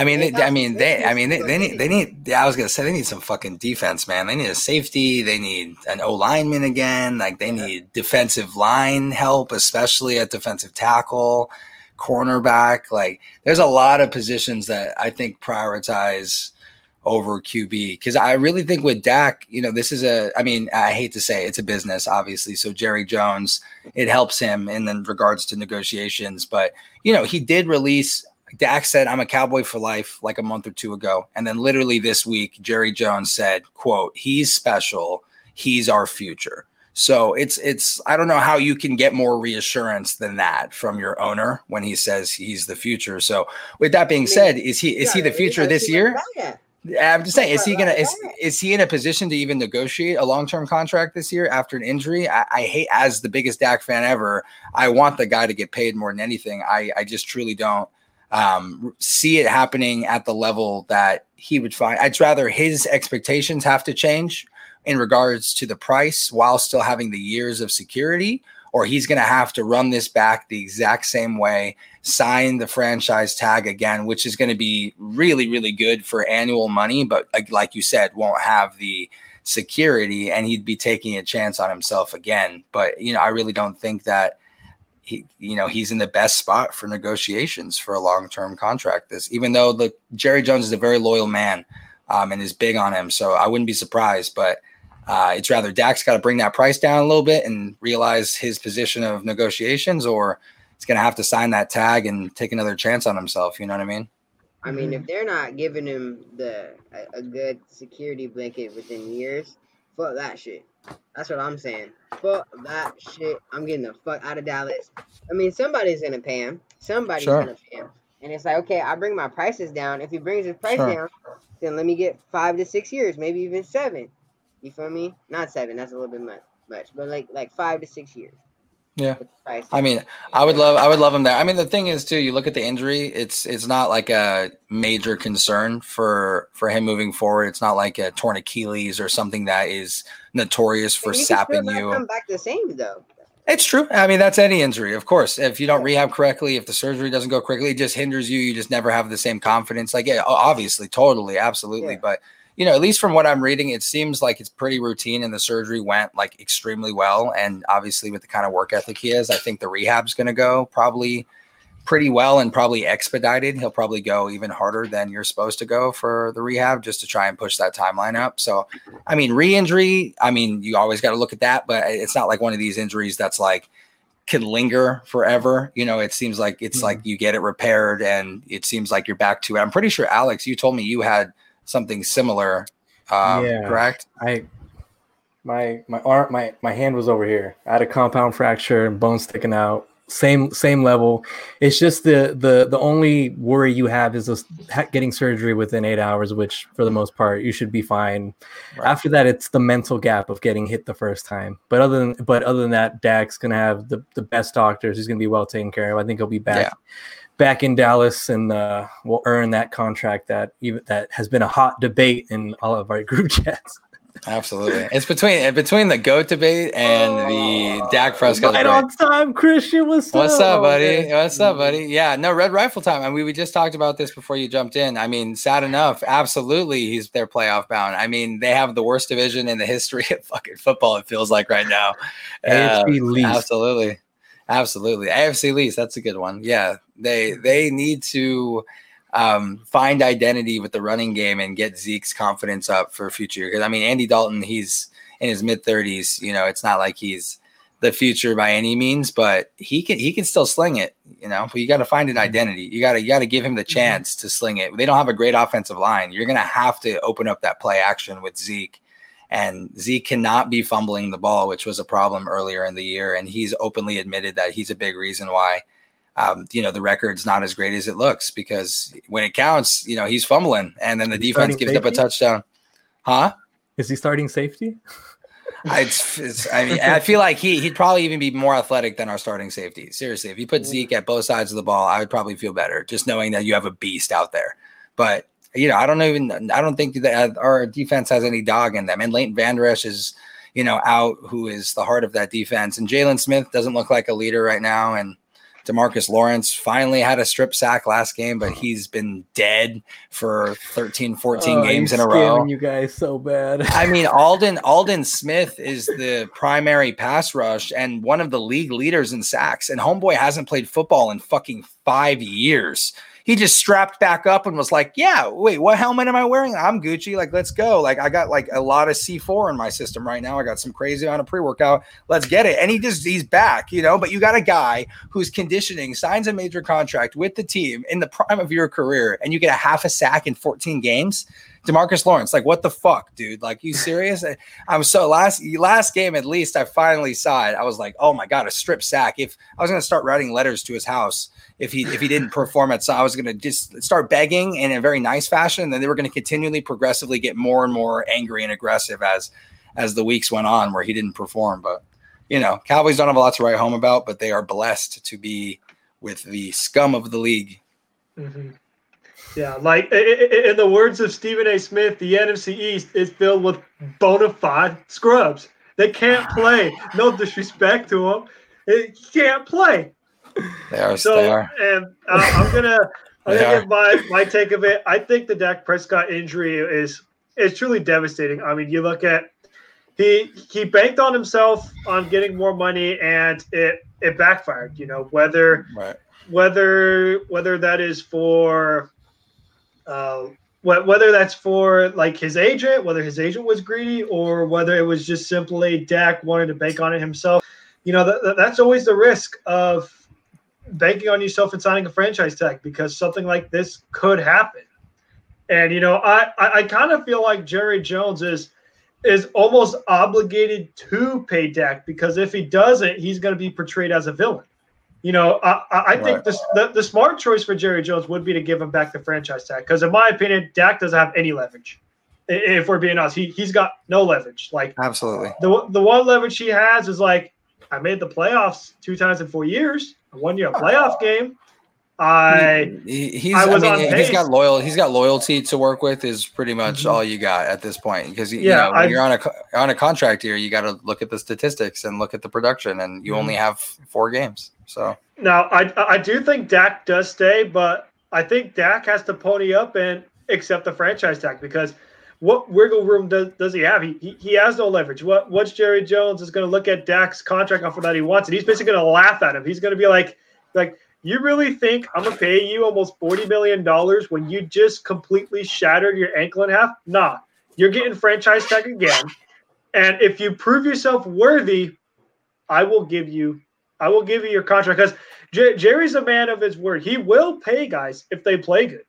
Speaker 3: need. I was gonna say they need some fucking defense, man. They need a safety. They need an O lineman again. Like, they need defensive line help, especially at defensive tackle, cornerback. Like, there's a lot of positions that I think prioritize over QB, because I really think with Dak, this is I hate to say it, it's a business, obviously. So Jerry Jones, it helps him in regards to negotiations. But, he did release, Dak said, I'm a Cowboy for life, like a month or 2 ago. And then literally this week, Jerry Jones said, quote, he's special. He's our future. So it's I don't know how you can get more reassurance than that from your owner when he says he's the future. So with that being said, is he the future this year? I'm just saying, is he in a position to even negotiate a long-term contract this year after an injury? I hate, as the biggest Dak fan ever, I want the guy to get paid more than anything. I just truly don't see it happening at the level that he would find. I'd rather his expectations have to change in regards to the price while still having the years of security, or he's going to have to run this back the exact same way, sign the franchise tag again, which is going to be really, really good for annual money, but like you said, won't have the security, and he'd be taking a chance on himself again. But, I really don't think that he's in the best spot for negotiations for a long-term contract. Even though Jerry Jones is a very loyal man and is big on him. So I wouldn't be surprised, but it's rather Dak's got to bring that price down a little bit and realize his position of negotiations, or he's going to have to sign that tag and take another chance on himself. You know what I mean?
Speaker 2: I mean, if they're not giving him a good security blanket within years, fuck that shit. That's what I'm saying. Fuck that shit. I'm getting the fuck out of Dallas. I mean, somebody's going to pay him. Somebody's going to pay him. And it's like, okay, I bring my prices down. If he brings his price down, then let me get 5 to 6 years, maybe even 7. You feel me? Not 7. That's a little bit much, but like 5 to 6 years.
Speaker 3: Yeah. I mean, I would love him there. I mean, the thing is too, you look at the injury, it's not like a major concern for him moving forward. It's not like a torn Achilles or something that is notorious for sapping you.
Speaker 2: Come back the same though.
Speaker 3: It's true. I mean, that's any injury, of course. If you don't rehab correctly, if the surgery doesn't go quickly, it just hinders you. You just never have the same confidence. Like, yeah, obviously, totally, absolutely. Yeah. But at least from what I'm reading, it seems like it's pretty routine, and the surgery went like extremely well. And obviously, with the kind of work ethic he has, I think the rehab's going to go probably pretty well and probably expedited. He'll probably go even harder than you're supposed to go for the rehab, just to try and push that timeline up. So, I mean, re-injury, I mean, you always got to look at that, but it's not like one of these injuries that's like can linger forever. It seems like it's like you get it repaired and it seems like you're back to it. I'm pretty sure, Alex, you told me you had something similar, correct?
Speaker 4: My hand was over here. I had a compound fracture and bone sticking out. Same level. It's just the only worry you have is getting surgery within 8 hours, which for the most part you should be fine. Right. After that, it's the mental gap of getting hit the first time. But other than that, Dak's gonna have the best doctors. He's gonna be well taken care of. I think he'll be back. Yeah. Back in Dallas, and will earn that contract that has been a hot debate in all of our group chats.
Speaker 3: Absolutely, it's between the GOAT debate and the Dak Prescott.
Speaker 4: Right on time, Christian. What's
Speaker 3: up, buddy? What's up, buddy? Yeah, no, Red Rifle time. I mean, we just talked about this before you jumped in. I mean, sad enough, absolutely, he's their playoff bound. I mean, they have the worst division in the history of fucking football. It feels like right now.
Speaker 4: AFC least.
Speaker 3: Absolutely. AFC least. That's a good one. Yeah. They need to find identity with the running game and get Zeke's confidence up for future. Because I mean, Andy Dalton, he's in his mid-30s. It's not like he's the future by any means, but he can still sling it. But you got to find an identity. You got to give him the chance to sling it. They don't have a great offensive line. You're gonna have to open up that play action with Zeke. And Zeke cannot be fumbling the ball, which was a problem earlier in the year. And he's openly admitted that he's a big reason why, the record's not as great as it looks, because when it counts, he's fumbling, and then the defense gives up a touchdown. Huh?
Speaker 4: Is he starting safety?
Speaker 3: I mean, I feel like he'd probably even be more athletic than our starting safety. Seriously, if you put Zeke at both sides of the ball, I would probably feel better just knowing that you have a beast out there. But I don't think that our defense has any dog in them. And Leighton Vander Esch is, out, who is the heart of that defense. And Jalen Smith doesn't look like a leader right now. And DeMarcus Lawrence finally had a strip sack last game, but he's been dead for 13, 14 games in a row.
Speaker 4: You guys so bad.
Speaker 3: I mean, Aldon Smith is the primary pass rush and one of the league leaders in sacks. And homeboy hasn't played football in fucking 5 years. He just strapped back up and was like, yeah, wait, what helmet am I wearing? I'm Gucci. Like, let's go. Like, I got like a lot of C4 in my system right now. I got some crazy amount of pre-workout. Let's get it. And he's back, but you got a guy who's conditioning, signs a major contract with the team in the prime of your career, and you get a half a sack in 14 games. DeMarcus Lawrence, like, what the fuck, dude? Like, you serious? I'm so last game, at least I finally saw it. I was like, oh my God, a strip sack. If I was going to start writing letters to his house, if he didn't perform at, so I was going to just start begging in a very nice fashion. And then they were going to continually, progressively get more and more angry and aggressive as the weeks went on where he didn't perform. But, Cowboys don't have a lot to write home about, but they are blessed to be with the scum of the league.
Speaker 1: Mm-hmm. Yeah, like in the words of Stephen A. Smith, the NFC East is filled with bona fide scrubs. They can't play. No disrespect to them. They can't play.
Speaker 3: They are.
Speaker 1: And I'm gonna give my take of it. I think the Dak Prescott injury is truly devastating. I mean, you look at he banked on himself on getting more money, and it backfired. Whether
Speaker 3: Right.
Speaker 1: whether that is for whether that's for like his agent, whether his agent was greedy, or whether it was just simply Dak wanted to bank on it himself. That's always the risk of banking on yourself and signing a franchise tag, because something like this could happen. And I kind of feel like Jerry Jones is almost obligated to pay Dak, because if he doesn't, he's going to be portrayed as a villain. I think the smart choice for Jerry Jones would be to give him back the franchise tag, because in my opinion, Dak doesn't have any leverage. If we're being honest, he's got no leverage. Like,
Speaker 3: absolutely,
Speaker 1: the one leverage he has is like, I made the playoffs 2 times in 4 years. I won you a playoff game.
Speaker 3: He's got loyalty to work with is pretty much all you got at this point, because when you're on a contract here, you got to look at the statistics and look at the production, and you only have 4 games. So
Speaker 1: now I do think Dak does stay, but I think Dak has to pony up and accept the franchise tag, because what wiggle room does he have? He has no leverage. What's Jerry Jones is going to look at Dak's contract offer that he wants, and he's basically going to laugh at him. He's going to be like, you really think I'm going to pay you almost $40 million when you just completely shattered your ankle in half? Nah, you're getting franchise tag again. And if you prove yourself worthy, I will give you your contract, because Jerry's a man of his word. He will pay guys if they play good.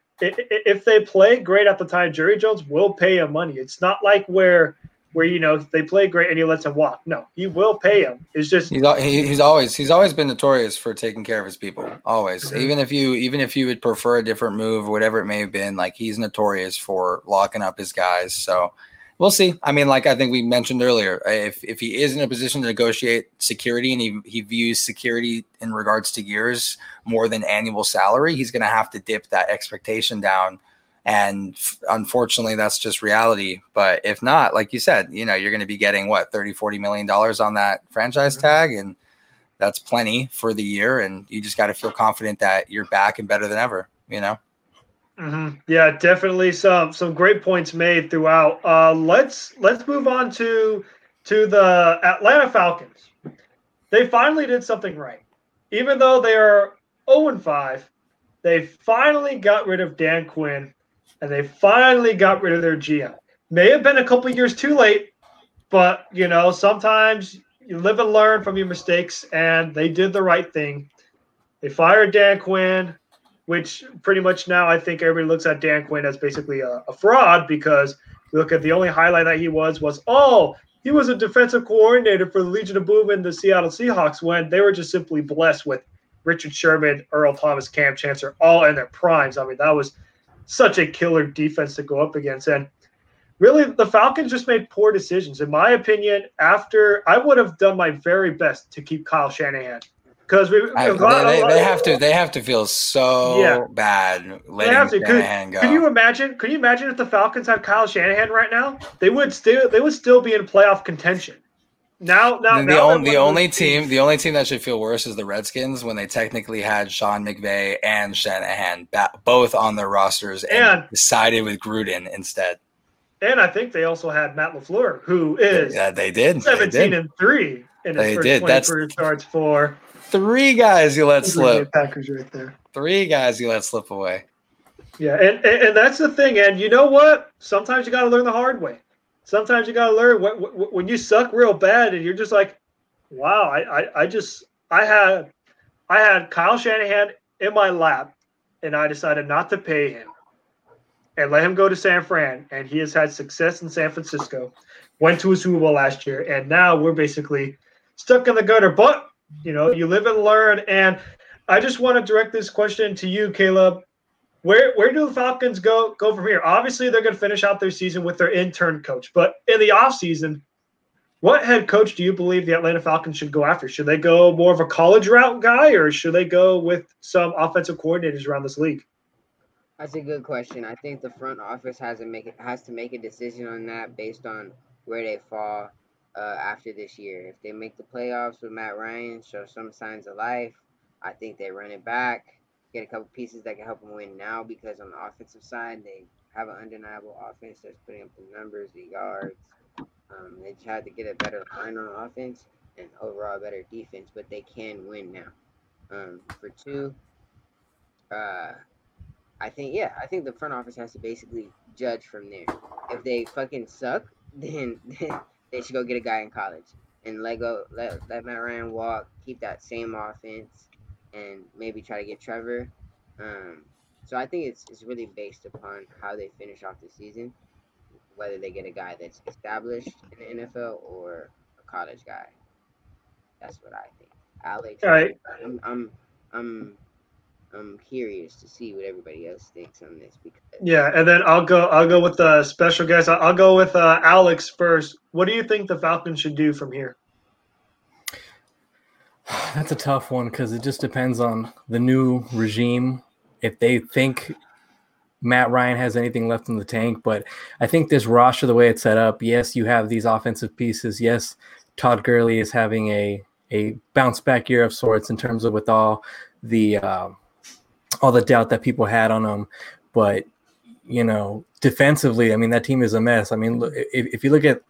Speaker 1: If they play great at the time, Jerry Jones will pay him money. It's not like where they play great and he lets him walk. No, he will pay him. It's just
Speaker 3: he's always been notorious for taking care of his people. Always,
Speaker 1: Mm-hmm.
Speaker 3: even if you would prefer a different move or whatever it may have been, like, he's notorious for locking up his guys. So we'll see. I mean, like I think we mentioned earlier, if he is in a position to negotiate security, and he views security in regards to years more than annual salary, he's going to have to dip that expectation down. And unfortunately, that's just reality. But if not, like you said, you're going to be getting $30-40 million on that franchise tag, and that's plenty for the year. And you just got to feel confident that you're back and better than ever.
Speaker 1: Mm-hmm. Yeah, definitely some great points made throughout. Let's move on to the Atlanta Falcons. They finally did something right, even though they are 0-5. They finally got rid of Dan Quinn, and they finally got rid of their GM. May have been a couple years too late, but sometimes you live and learn from your mistakes, and they did the right thing. They fired Dan Quinn, which pretty much now I think everybody looks at Dan Quinn as basically a fraud, because we look at the only highlight that he was he was a defensive coordinator for the Legion of Boom and the Seattle Seahawks, when they were just simply blessed with Richard Sherman, Earl Thomas, Cam Chancellor, all in their primes. I mean, that was such a killer defense to go up against. And really, the Falcons just made poor decisions. In my opinion, after I would have done my very best to keep Kyle Shanahan. Because
Speaker 3: they have to feel so bad letting Shanahan go.
Speaker 1: Can you imagine if the Falcons had Kyle Shanahan right now? They would still be in playoff contention. The
Speaker 3: only team that should feel worse is the Redskins, when they technically had Sean McVay and Shanahan both on their rosters and decided with Gruden instead.
Speaker 1: And I think they also had Matt LaFleur, who is 17-3 in his first 20 career starts for
Speaker 3: 3 guys you let slip.
Speaker 1: Packers right there.
Speaker 3: 3 guys you let slip away.
Speaker 1: Yeah, and that's the thing. And you know what? Sometimes you got to learn the hard way. Sometimes you got to learn when you suck real bad, and you're just like, wow, I had Kyle Shanahan in my lap, and I decided not to pay him and let him go to San Fran, and he has had success in San Francisco, went to a Super Bowl last year, and now we're basically stuck in the gutter. But you live and learn. And I just want to direct this question to you, Caleb. Where do the Falcons go from here? Obviously, they're going to finish out their season with their intern coach. But in the offseason, what head coach do you believe the Atlanta Falcons should go after? Should they go more of a college route guy, or should they go with some offensive coordinators around this league?
Speaker 2: That's a good question. I think the front office has to make a decision on that based on where they fall after this year. If they make the playoffs with Matt Ryan, show some signs of life, I think they run it back. Get a couple pieces that can help them win now, because on the offensive side, they have an undeniable offense that's putting up the numbers, the yards. They just have to get a better line on offense and overall better defense, but they can win now. For two, uh, I think the front office has to basically judge from there. If they fucking suck, then they should go get a guy in college and let Matt Ryan walk, keep that same offense, and maybe try to get Trevor. Um, so I think it's really based upon how they finish off the season, whether they get a guy that's established in the NFL or a college guy. That's what I think. Alex,
Speaker 1: All right.
Speaker 2: I'm I'm I'm curious to see what everybody else thinks on this because
Speaker 1: Yeah, and then I'll go with the special guest. I'll go with Alex first. What do you think the Falcons should do from here?
Speaker 4: That's a tough one because it just depends on the new regime. If they think Matt Ryan has anything left in the tank, but I think this roster, the way it's set up, yes, you have these offensive pieces. Yes, Todd Gurley is having a bounce back year of sorts in terms of with all the doubt that people had on him. But defensively, I mean, that team is a mess. I mean, if you look at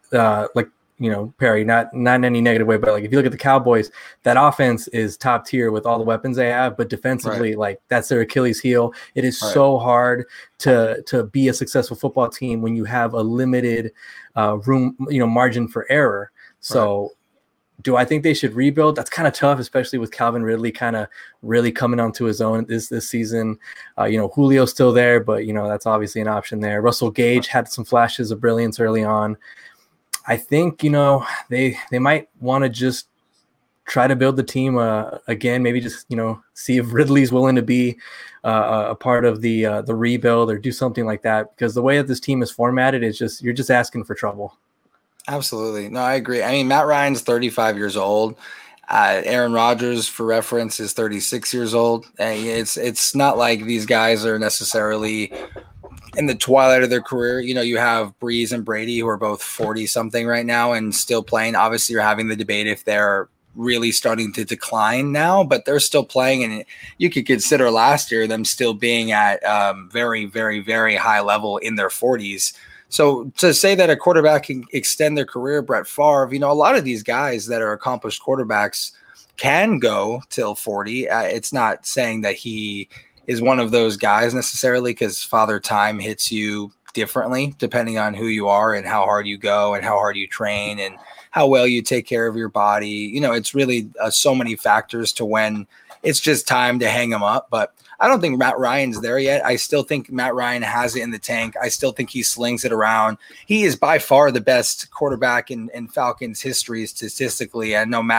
Speaker 4: Perry, not in any negative way, but like if you look at the Cowboys, that offense is top tier with all the weapons they have, but defensively, like that's their Achilles heel. It is so hard to be a successful football team when you have a limited room, margin for error. So do I think they should rebuild? That's kind of tough, especially with Calvin Ridley kind of really coming onto his own this season. Julio's still there, but that's obviously an option there. Russell Gage had some flashes of brilliance early on. I think, they might want to just try to build the team again, maybe just, see if Ridley's willing to be a part of the rebuild or do something like that, because the way that this team is formatted is just, you're just asking for trouble.
Speaker 3: Absolutely. No, I agree. I mean, Matt Ryan's 35 years old. Aaron Rodgers, for reference, is 36 years old. It's not like these guys are necessarily in the twilight of their career. You have Breeze and Brady, who are both 40 something right now and still playing. Obviously, you're having the debate if they're really starting to decline now, but they're still playing. And you could consider last year them still being at very, very, very high level in their 40s. So to say that a quarterback can extend their career, Brett Favre, a lot of these guys that are accomplished quarterbacks can go till 40. It's not saying that he is one of those guys necessarily, because Father Time hits you differently depending on who you are and how hard you go and how hard you train and how well you take care of your body. It's really so many factors to when it's just time to hang him up. But I don't think Matt Ryan's there yet. I still think Matt Ryan has it in the tank. I still think he slings it around. He is by far the best quarterback in Falcons history statistically. I know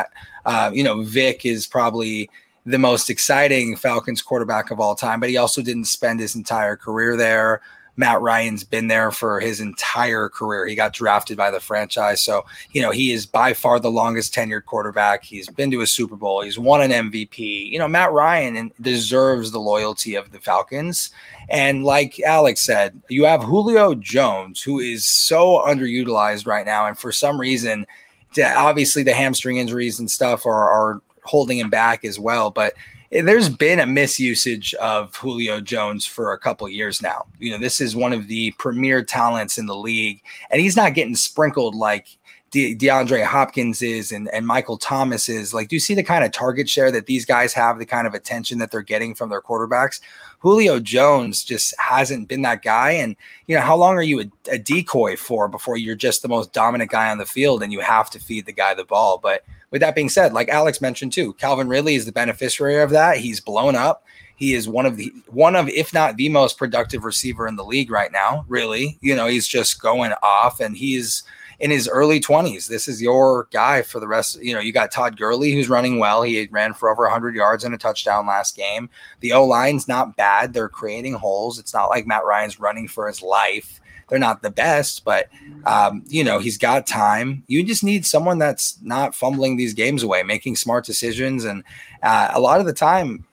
Speaker 3: Vic is probably the most exciting Falcons quarterback of all time, but he also didn't spend his entire career there. Matt Ryan's been there for his entire career. He got drafted by the franchise. So, he is by far the longest tenured quarterback. He's been to a Super Bowl. He's won an MVP. Matt Ryan deserves the loyalty of the Falcons. And like Alex said, you have Julio Jones, who is so underutilized right now. And for some reason, obviously the hamstring injuries and stuff are holding him back as well. But there's been a misusage of Julio Jones for a couple of years now. This is one of the premier talents in the league, and he's not getting sprinkled like DeAndre Hopkins is and Michael Thomas is. Like, do you see the kind of target share that these guys have, the kind of attention that they're getting from their quarterbacks? Julio Jones just hasn't been that guy. And, how long are you a decoy for before you're just the most dominant guy on the field and you have to feed the guy the ball? But with that being said, like Alex mentioned too, Calvin Ridley is the beneficiary of that. He's blown up. He is one of, if not the most productive receiver in the league right now, really. He's just going off, and he's in his early 20s. This is your guy for the rest. You got Todd Gurley, who's running well. He ran for over 100 yards and a touchdown last game. The O-line's not bad. They're creating holes. It's not like Matt Ryan's running for his life. They're not the best, but, he's got time. You just need someone that's not fumbling these games away, making smart decisions. And a lot of the time,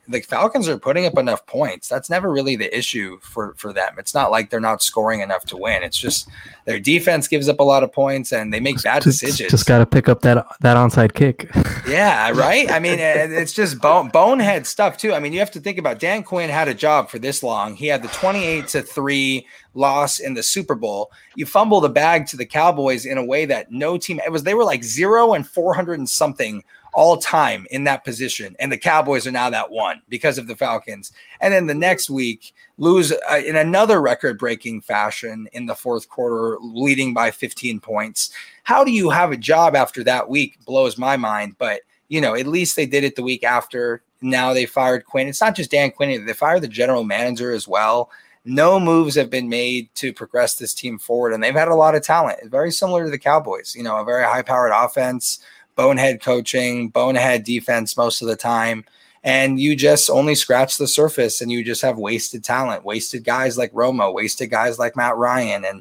Speaker 3: the Falcons are putting up enough points. That's never really the issue for them. It's not like they're not scoring enough to win. It's just their defense gives up a lot of points and they make bad decisions.
Speaker 4: Just got to pick up that onside kick.
Speaker 3: Yeah, right? I mean, it's just bonehead stuff too. I mean, you have to think about Dan Quinn had a job for this long. He had the 28-3 loss in the Super Bowl. You fumble the bag to the Cowboys in a way that no team they were like 0-400 and something all time in that position. And the Cowboys are now that one because of the Falcons. And then the next week lose in another record-breaking fashion in the fourth quarter, leading by 15 points. How do you have a job after that week? Blows my mind. But, at least they did it the week after. Now they fired Quinn. It's not just Dan Quinn. They fired the general manager as well. No moves have been made to progress this team forward, and they've had a lot of talent. Very similar to the Cowboys, a very high-powered offense, bonehead coaching, bonehead defense most of the time, and you just only scratch the surface, and you just have wasted talent, wasted guys like Romo, wasted guys like Matt Ryan, and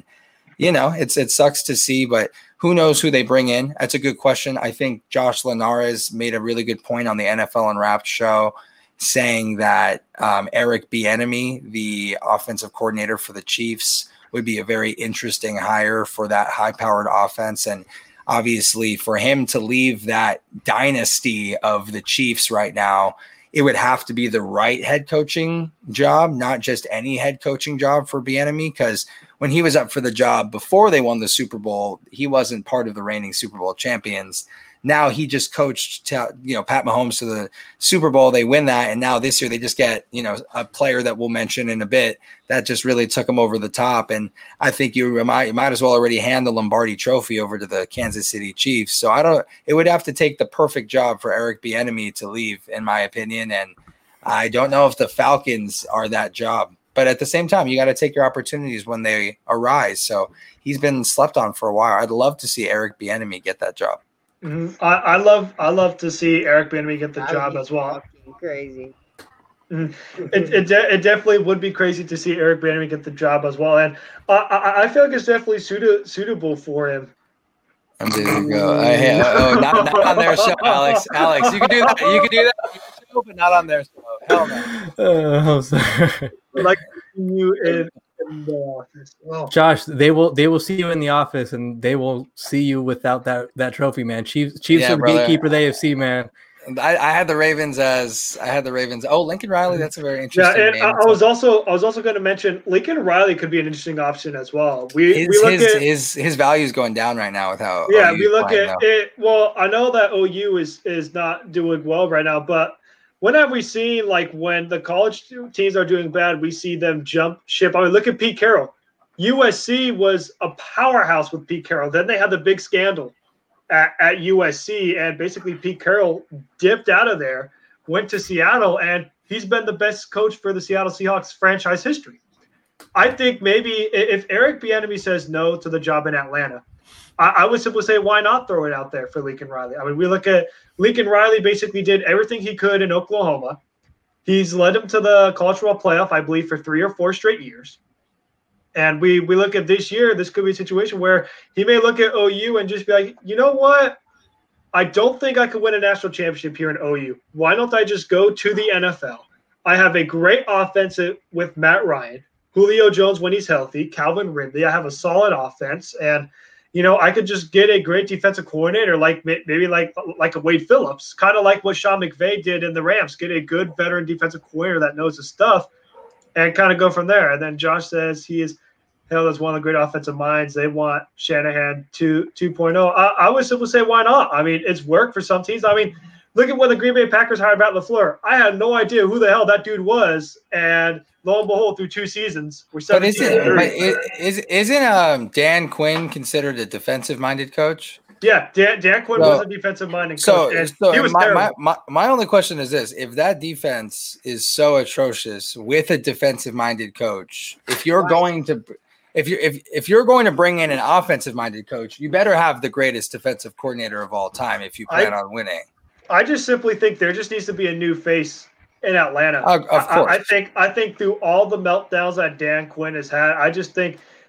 Speaker 3: it sucks to see, but who knows who they bring in? That's a good question. I think Josh Linares made a really good point on the NFL Unwrapped show, saying that Eric Bieniemy, the offensive coordinator for the Chiefs, would be a very interesting hire for that high-powered offense. And obviously for him to leave that dynasty of the Chiefs right now, it would have to be the right head coaching job, not just any head coaching job for Bieniemy, because when he was up for the job before they won the Super Bowl, he wasn't part of the reigning Super Bowl champions. Now he just coached, Pat Mahomes to the Super Bowl. They win that. And now this year they just get, a player that we'll mention in a bit that just really took him over the top. And I think you might as well already hand the Lombardi trophy over to the Kansas City Chiefs. So it would have to take the perfect job for Eric Bieniemy to leave, in my opinion. And I don't know if the Falcons are that job. But at the same time, you got to take your opportunities when they arise. So he's been slept on for a while. I'd love to see Eric Bieniemy get that job.
Speaker 1: Mm-hmm. I love to see Eric Bieniemy get the job as well.
Speaker 2: Crazy.
Speaker 1: Mm-hmm. It definitely would be crazy to see Eric Bieniemy get the job as well, and I feel like it's definitely suitable for him.
Speaker 3: And there you go. Not on their show, Alex. Alex, you can do that. You can do that on your show, but not on their show. Hell no.
Speaker 4: I'm sorry.
Speaker 1: Like you in the office. Oh.
Speaker 4: Josh, they will see you in the office, and they will see you without that trophy, man. Chiefs are the gatekeeper of the AFC, man.
Speaker 3: I had the Ravens. Oh, Lincoln Riley. That's a very interesting name.
Speaker 1: I was also going to mention Lincoln Riley could be an interesting option as well.
Speaker 3: His value is going down right now with how.
Speaker 1: Yeah, we look at it. Well, I know that OU is not doing well right now, but when have we seen, like, when the college teams are doing bad, we see them jump ship? I mean, look at Pete Carroll. USC was a powerhouse with Pete Carroll. Then they had the big scandal at USC, and basically Pete Carroll dipped out of there, went to Seattle, and he's been the best coach for the Seattle Seahawks franchise history. I think maybe if Eric Bieniemy says no to the job in Atlanta, I would simply say, why not throw it out there for Lincoln Riley? I mean, we look at Lincoln Riley basically did everything he could in Oklahoma. He's led them to the college football playoff, I believe, for 3 or 4 straight years. And we look at this year, this could be a situation where he may look at OU and just be like, you know what? I don't think I could win a national championship here in OU. Why don't I just go to the NFL? I have a great offense with Matt Ryan, Julio Jones when he's healthy, Calvin Ridley. I have a solid offense, and I could just get a great defensive coordinator, like maybe like a Wade Phillips, kind of like what Sean McVay did in the Rams. Get a good veteran defensive coordinator that knows his stuff, and kind of go from there. And then Josh says he is hailed as one of the great offensive minds. They want Shanahan 2.0. I would simply say, why not? I mean, it's worked for some teams. I mean, look at when the Green Bay Packers hired Matt LaFleur. I had no idea who the hell that dude was, and lo and behold, through 2 seasons, we're 17-3.
Speaker 3: Isn't Dan Quinn considered a defensive-minded coach?
Speaker 1: Yeah, Dan Quinn was a defensive-minded coach, and he was terrible.
Speaker 3: My only question is this: if that defense is so atrocious with a defensive-minded coach, if you're going to bring in an offensive-minded coach, you better have the greatest defensive coordinator of all time if you plan on winning.
Speaker 1: I just simply think there just needs to be a new face in Atlanta.
Speaker 3: Of course.
Speaker 1: I think through all the meltdowns that Dan Quinn has had, I just think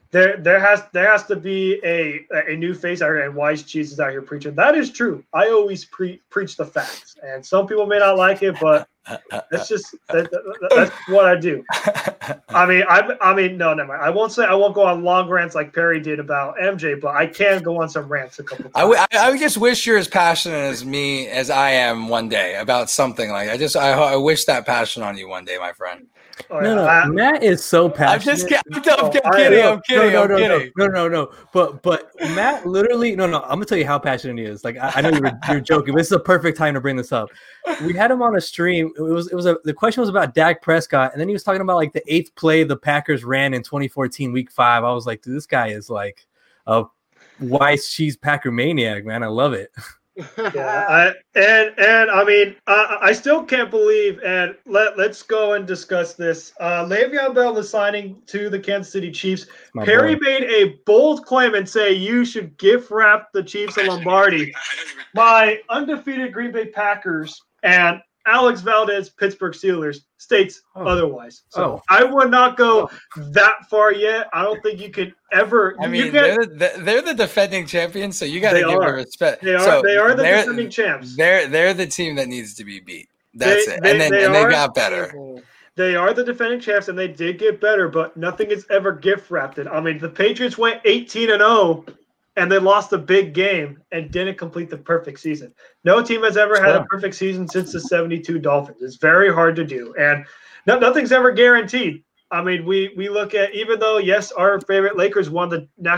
Speaker 1: There has to be a new face out here, and Wise Cheese is out here preaching. That is true. I always preach the facts, and some people may not like it, but that's what I do. I mean, no, never mind. I won't go on long rants like Perry did about MJ, but I can go on some rants a couple times.
Speaker 3: I would just wish you're as passionate as me as I am one day about something like that. I wish that passion on you one day, my friend.
Speaker 4: Oh, yeah. No, Matt is so passionate.
Speaker 3: I'm kidding.
Speaker 4: No. But Matt literally, no. I'm gonna tell you how passionate he is. Like I know you're joking, but this is a perfect time to bring this up. We had him on a stream. The question was about Dak Prescott, and then he was talking about like the 8th play the Packers ran in 2014 Week 5. I was like, dude, this guy is like a Wise Cheese Packer maniac, man. I love it.
Speaker 1: Yeah, I mean, I still can't believe, and let's go and discuss this. Le'Veon Bell is signing to the Kansas City Chiefs. Perry made a bold claim and say you should gift wrap the Chiefs a Lombardi. My undefeated Green Bay Packers and Alex Valdez, Pittsburgh Steelers, states otherwise. So I would not go that far yet. I don't think you could ever.
Speaker 3: I mean, they're the defending champions, so you got to give them respect.
Speaker 1: They are the defending champs.
Speaker 3: They're the team that needs to be beat. That's it. And they got better.
Speaker 1: They are the defending champs, and they did get better, but nothing is ever gift wrapped. I mean, the Patriots went 18-0. And they lost a big game and didn't complete the perfect season. No team has ever had a perfect season since the 72 Dolphins. It's very hard to do. And nothing's ever guaranteed. I mean, we look at, even though, yes, our favorite Lakers won the the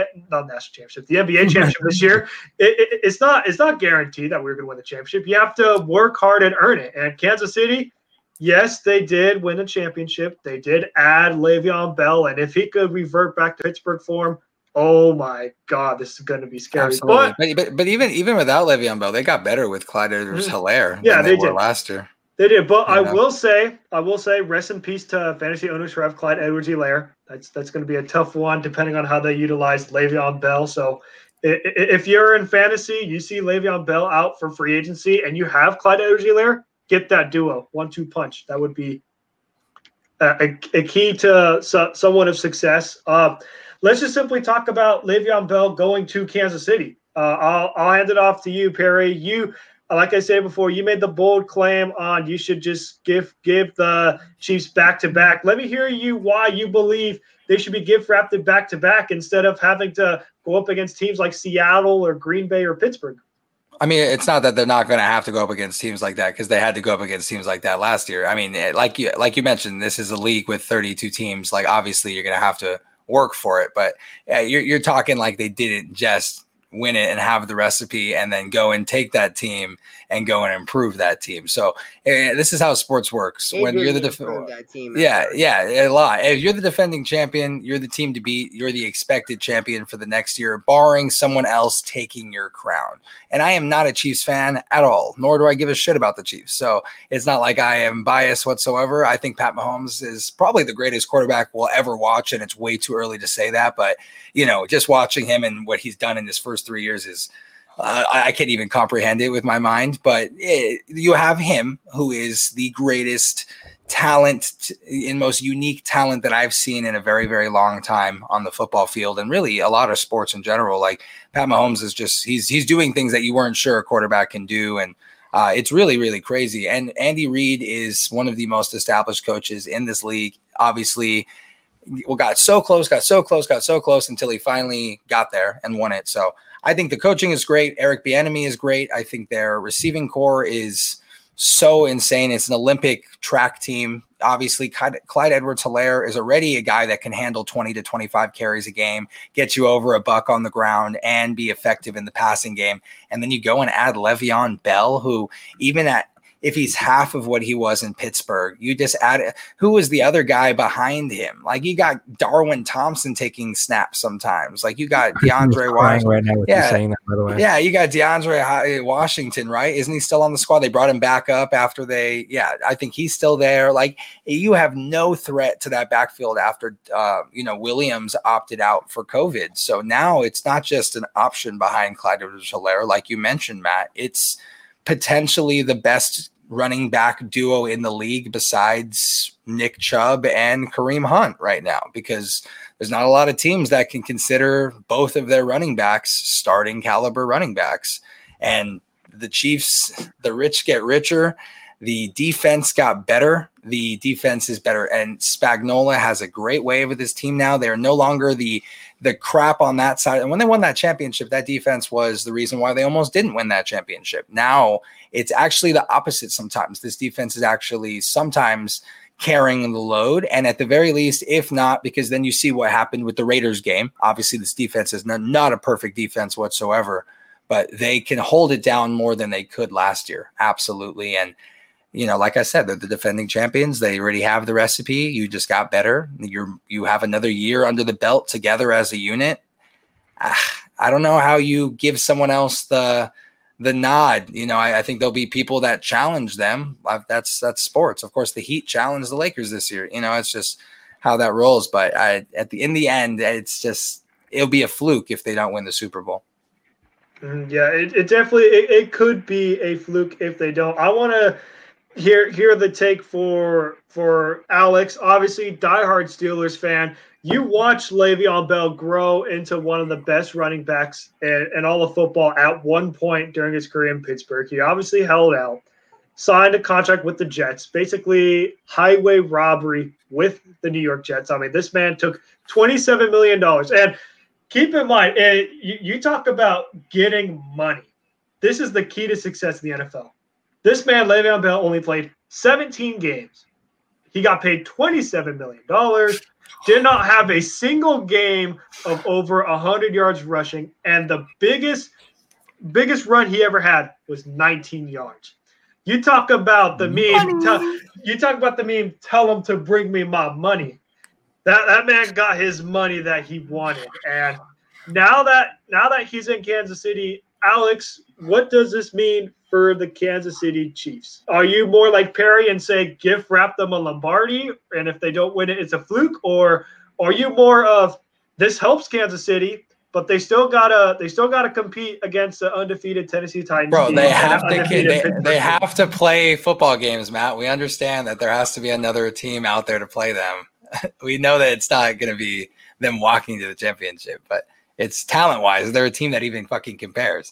Speaker 1: NBA championship this year, it's not guaranteed that we're going to win the championship. You have to work hard and earn it. And Kansas City, yes, they did win a championship. They did add Le'Veon Bell. And if he could revert back to Pittsburgh form, oh my God, this is going to be scary.
Speaker 3: Absolutely. But even without Le'Veon Bell, they got better with Clyde Edwards-Helaire than they were last year.
Speaker 1: They did, but I will say, rest in peace to fantasy owners who have Clyde Edwards-Helaire. That's going to be a tough one, depending on how they utilize Le'Veon Bell. So, if you're in fantasy, you see Le'Veon Bell out for free agency, and you have Clyde Edwards-Helaire, get that duo, 1-2 punch. That would be a key to somewhat of success. Let's just simply talk about Le'Veon Bell going to Kansas City. I'll hand it off to you, Perry. You, like I said before, you made the bold claim on you should just give the Chiefs back-to-back. Let me hear you why you believe they should be gift-wrapped back-to-back instead of having to go up against teams like Seattle or Green Bay or Pittsburgh.
Speaker 3: I mean, it's not that they're not going to have to go up against teams like that, because they had to go up against teams like that last year. I mean, like you mentioned, this is a league with 32 teams. Like, obviously, you're going to have to work for it, but you're talking like they didn't just win it and have the recipe and then go and take that team and go and improve that team. So this is how sports works. When you're the a lot. If you're the defending champion, you're the team to beat. You're the expected champion for the next year, barring someone else taking your crown. And I am not a Chiefs fan at all, nor do I give a shit about the Chiefs. So it's not like I am biased whatsoever. I think Pat Mahomes is probably the greatest quarterback we'll ever watch, and it's way too early to say that. But, just watching him and what he's done in his first 3 years is I can't even comprehend it with my mind. But you have him, who is the greatest talent and most unique talent that I've seen in a very, very long time on the football field, and really a lot of sports in general. Like, Pat Mahomes is just, he's doing things that you weren't sure a quarterback can do. And it's really, really crazy. And Andy Reid is one of the most established coaches in this league. Obviously, got so close until he finally got there and won it. So I think the coaching is great. Eric Bieniemy is great. I think their receiving core is so insane. It's an Olympic track team. Obviously, Clyde Edwards-Helaire is already a guy that can handle 20 to 25 carries a game, get you over a buck on the ground, and be effective in the passing game. And then you go and add Le'Veon Bell, who if he's half of what he was in Pittsburgh, you just add who was the other guy behind him? Like, you got Darwin Thompson taking snaps sometimes. Like, you got DeAndre Washington
Speaker 4: right now with you saying that, by the way.
Speaker 3: Yeah, you got DeAndre Washington, right? Isn't he still on the squad? They brought him back up after I think he's still there. Like, you have no threat to that backfield after Williams opted out for COVID. So now it's not just an option behind Clyde Edwards-Helaire, like you mentioned, Matt. It's potentially the best running back duo in the league besides Nick Chubb and Kareem Hunt right now, because there's not a lot of teams that can consider both of their running backs starting caliber running backs. And the Chiefs, the rich get richer. The defense got better. The defense is better. And Spagnuolo has a great way with his team now. They're no longer the crap on that side. And when they won that championship, that defense was the reason why they almost didn't win that championship. Now it's actually the opposite sometimes. This defense is actually sometimes carrying the load. And at the very least, if not, because then you see what happened with the Raiders game. Obviously, this defense is not a perfect defense whatsoever, but they can hold it down more than they could last year. Absolutely. And like I said, they're the defending champions. They already have the recipe. You just got better. You have another year under the belt together as a unit. I don't know how you give someone else the nod. I think there'll be people that challenge them. That's sports. Of course, the Heat challenged the Lakers this year. It's just how that rolls. But in the end, it'll be a fluke if they don't win the Super Bowl.
Speaker 1: Yeah, it definitely it could be a fluke if they don't. I want to hear the take for Alex. Obviously, diehard Steelers fan. You watched Le'Veon Bell grow into one of the best running backs in all of football at one point during his career in Pittsburgh. He obviously held out, signed a contract with the Jets, basically highway robbery with the New York Jets. I mean, this man took $27 million. And keep in mind, you talk about getting money. This is the key to success in the NFL. This man, Le'Veon Bell, only played 17 games. He got paid $27 million, did not have a single game of over 100 yards rushing, and the biggest run he ever had was 19 yards. You talk about the meme. Tell him to bring me my money. That man got his money that he wanted. And now that he's in Kansas City, Alex, what does this mean for the Kansas City Chiefs? Are you more like Perry and say gift wrap them a Lombardi, and if they don't win it, it's a fluke? Or are you more of this helps Kansas City, but they still gotta compete against the undefeated Tennessee Titans?
Speaker 3: Bro, they have to play football games, Matt. We understand that there has to be another team out there to play them. We know that it's not going to be them walking to the championship, but it's talent-wise. They're a team that even fucking compares.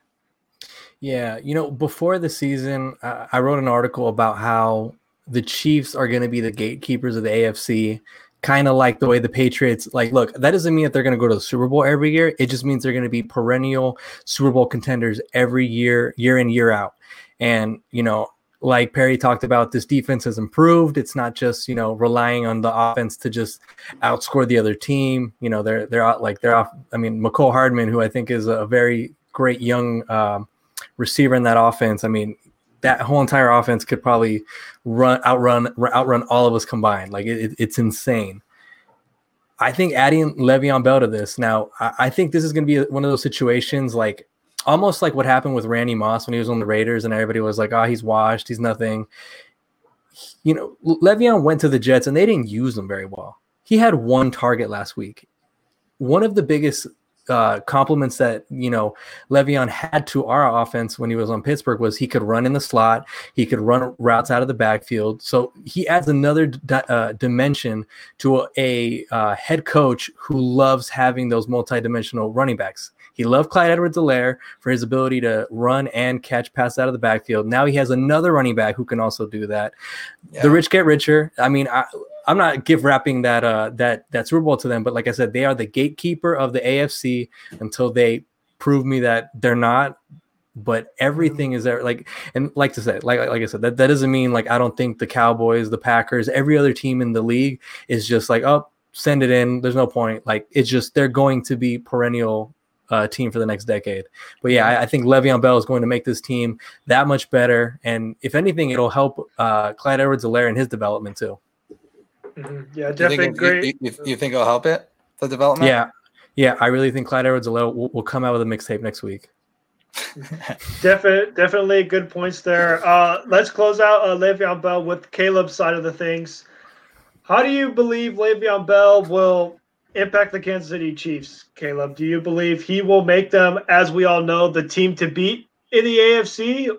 Speaker 4: Yeah, before the season, I wrote an article about how the Chiefs are going to be the gatekeepers of the AFC, kind of like the way the Patriots, look, that doesn't mean that they're going to go to the Super Bowl every year. It just means they're going to be perennial Super Bowl contenders every year, year in, year out. And, like Perry talked about, this defense has improved. It's not just, relying on the offense to just outscore the other team. They're off. I mean, McCole Hardman, who I think is a very great young receiver in that offense. I mean, that whole entire offense could probably outrun all of us combined. It's insane. I think adding Le'Veon Bell to this now, I think this is going to be one of those situations almost like what happened with Randy Moss when he was on the Raiders and everybody was like, oh, he's washed. He's nothing. Le'Veon went to the Jets and they didn't use him very well. He had one target last week. One of the biggest compliments that, Le'Veon had to our offense when he was on Pittsburgh was he could run in the slot. He could run routes out of the backfield. So he adds another dimension to a head coach who loves having those multi-dimensional running backs. He loved Clyde Edwards-Helaire for his ability to run and catch passes out of the backfield. Now he has another running back who can also do that. Yeah. The rich get richer. I mean, I'm not gift wrapping that Super Bowl to them, but like I said, they are the gatekeeper of the AFC until they prove me that they're not. But everything is there. Like I said, that doesn't mean I don't think the Cowboys, the Packers, every other team in the league is just send it in. There's no point. It's just they're going to be perennial team for the next decade. But yeah, I think Le'Veon Bell is going to make this team that much better. And if anything, it'll help Clyde Edwards-Helaire in his development too.
Speaker 1: Mm-hmm. Yeah, definitely great.
Speaker 3: You think it'll help it, the development?
Speaker 4: Yeah. I really think Clyde Edwards-Helaire will come out with a mixtape next week.
Speaker 1: Definitely good points there. Let's close out Le'Veon Bell with Caleb's side of the things. How do you believe Le'Veon Bell will impact the Kansas City Chiefs, Caleb? Do you believe he will make them, as we all know, the team to beat in the AFC?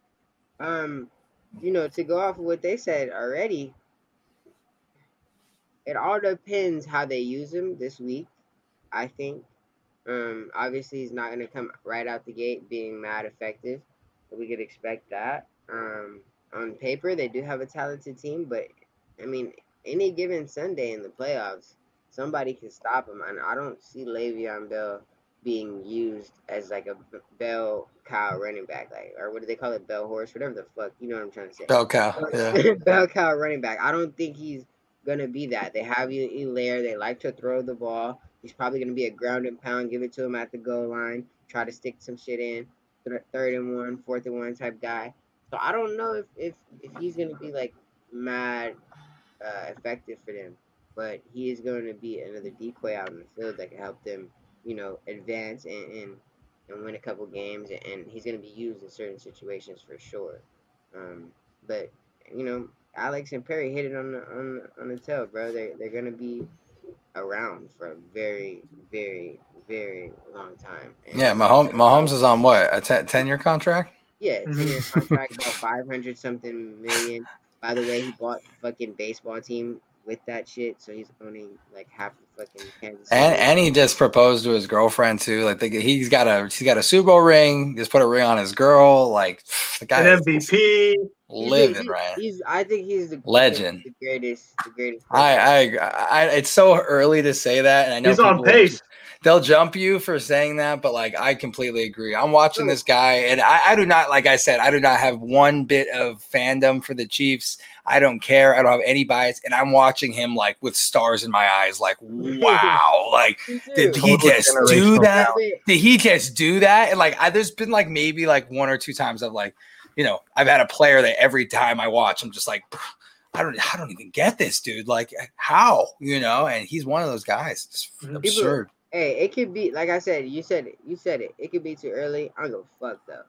Speaker 2: To go off of what they said already, it all depends how they use him this week. I think. Obviously, he's not going to come right out the gate being mad effective. We could expect that. On paper, they do have a talented team, but I mean, any given Sunday in the playoffs, somebody can stop him. And I don't see Le'Veon Bell being used as like a bell cow running back, like, or what do they call it, bell horse, whatever the fuck. You know what I'm trying to say?
Speaker 3: Bell cow. Yeah.
Speaker 2: Bell cow running back. I don't think he's gonna be that. They have Elaire. They like to throw the ball. He's probably going to be a ground and pound, give it to him at the goal line, try to stick some shit in, 3rd and 1, 4th and 1 type guy. So I don't know if he's going to be like mad effective for them, but he is going to be another decoy out in the field that can help them, advance and win a couple games, and he's going to be used in certain situations for sure. But Alex and Perry hit it on the tail, bro. They're going to be around for a very, very, very long time. And
Speaker 3: yeah, Mahomes is on what, a 10-year contract?
Speaker 2: Yeah, 10-year contract, about 500 something million. By the way, he bought the fucking baseball team with that shit, so he's owning like half the fucking Kansas City.
Speaker 3: And he just proposed to his girlfriend too. Like he's got a Super Bowl ring. Just put a ring on his girl. Like the guy,
Speaker 1: an MVP.
Speaker 3: Living right.
Speaker 2: I think he's the
Speaker 3: legend,
Speaker 2: the greatest.
Speaker 3: I it's so early to say that, and I know
Speaker 1: he's on pace.
Speaker 3: They'll jump you for saying that, but like I completely agree. I'm watching this guy, and I do not, like I said, I do not have one bit of fandom for the Chiefs. I don't care. I don't have any bias, and I'm watching him like with stars in my eyes. Like, wow! Like, did he just do that? Did he just do that? And like, there's been like maybe like 1 or 2 times I've like, I've had a player that every time I watch, I'm just like, I don't even get this dude. Like, how? And he's one of those guys. It's absurd.
Speaker 2: Hey, it could be, like I said, you said it. It could be too early. I don't go fuck though.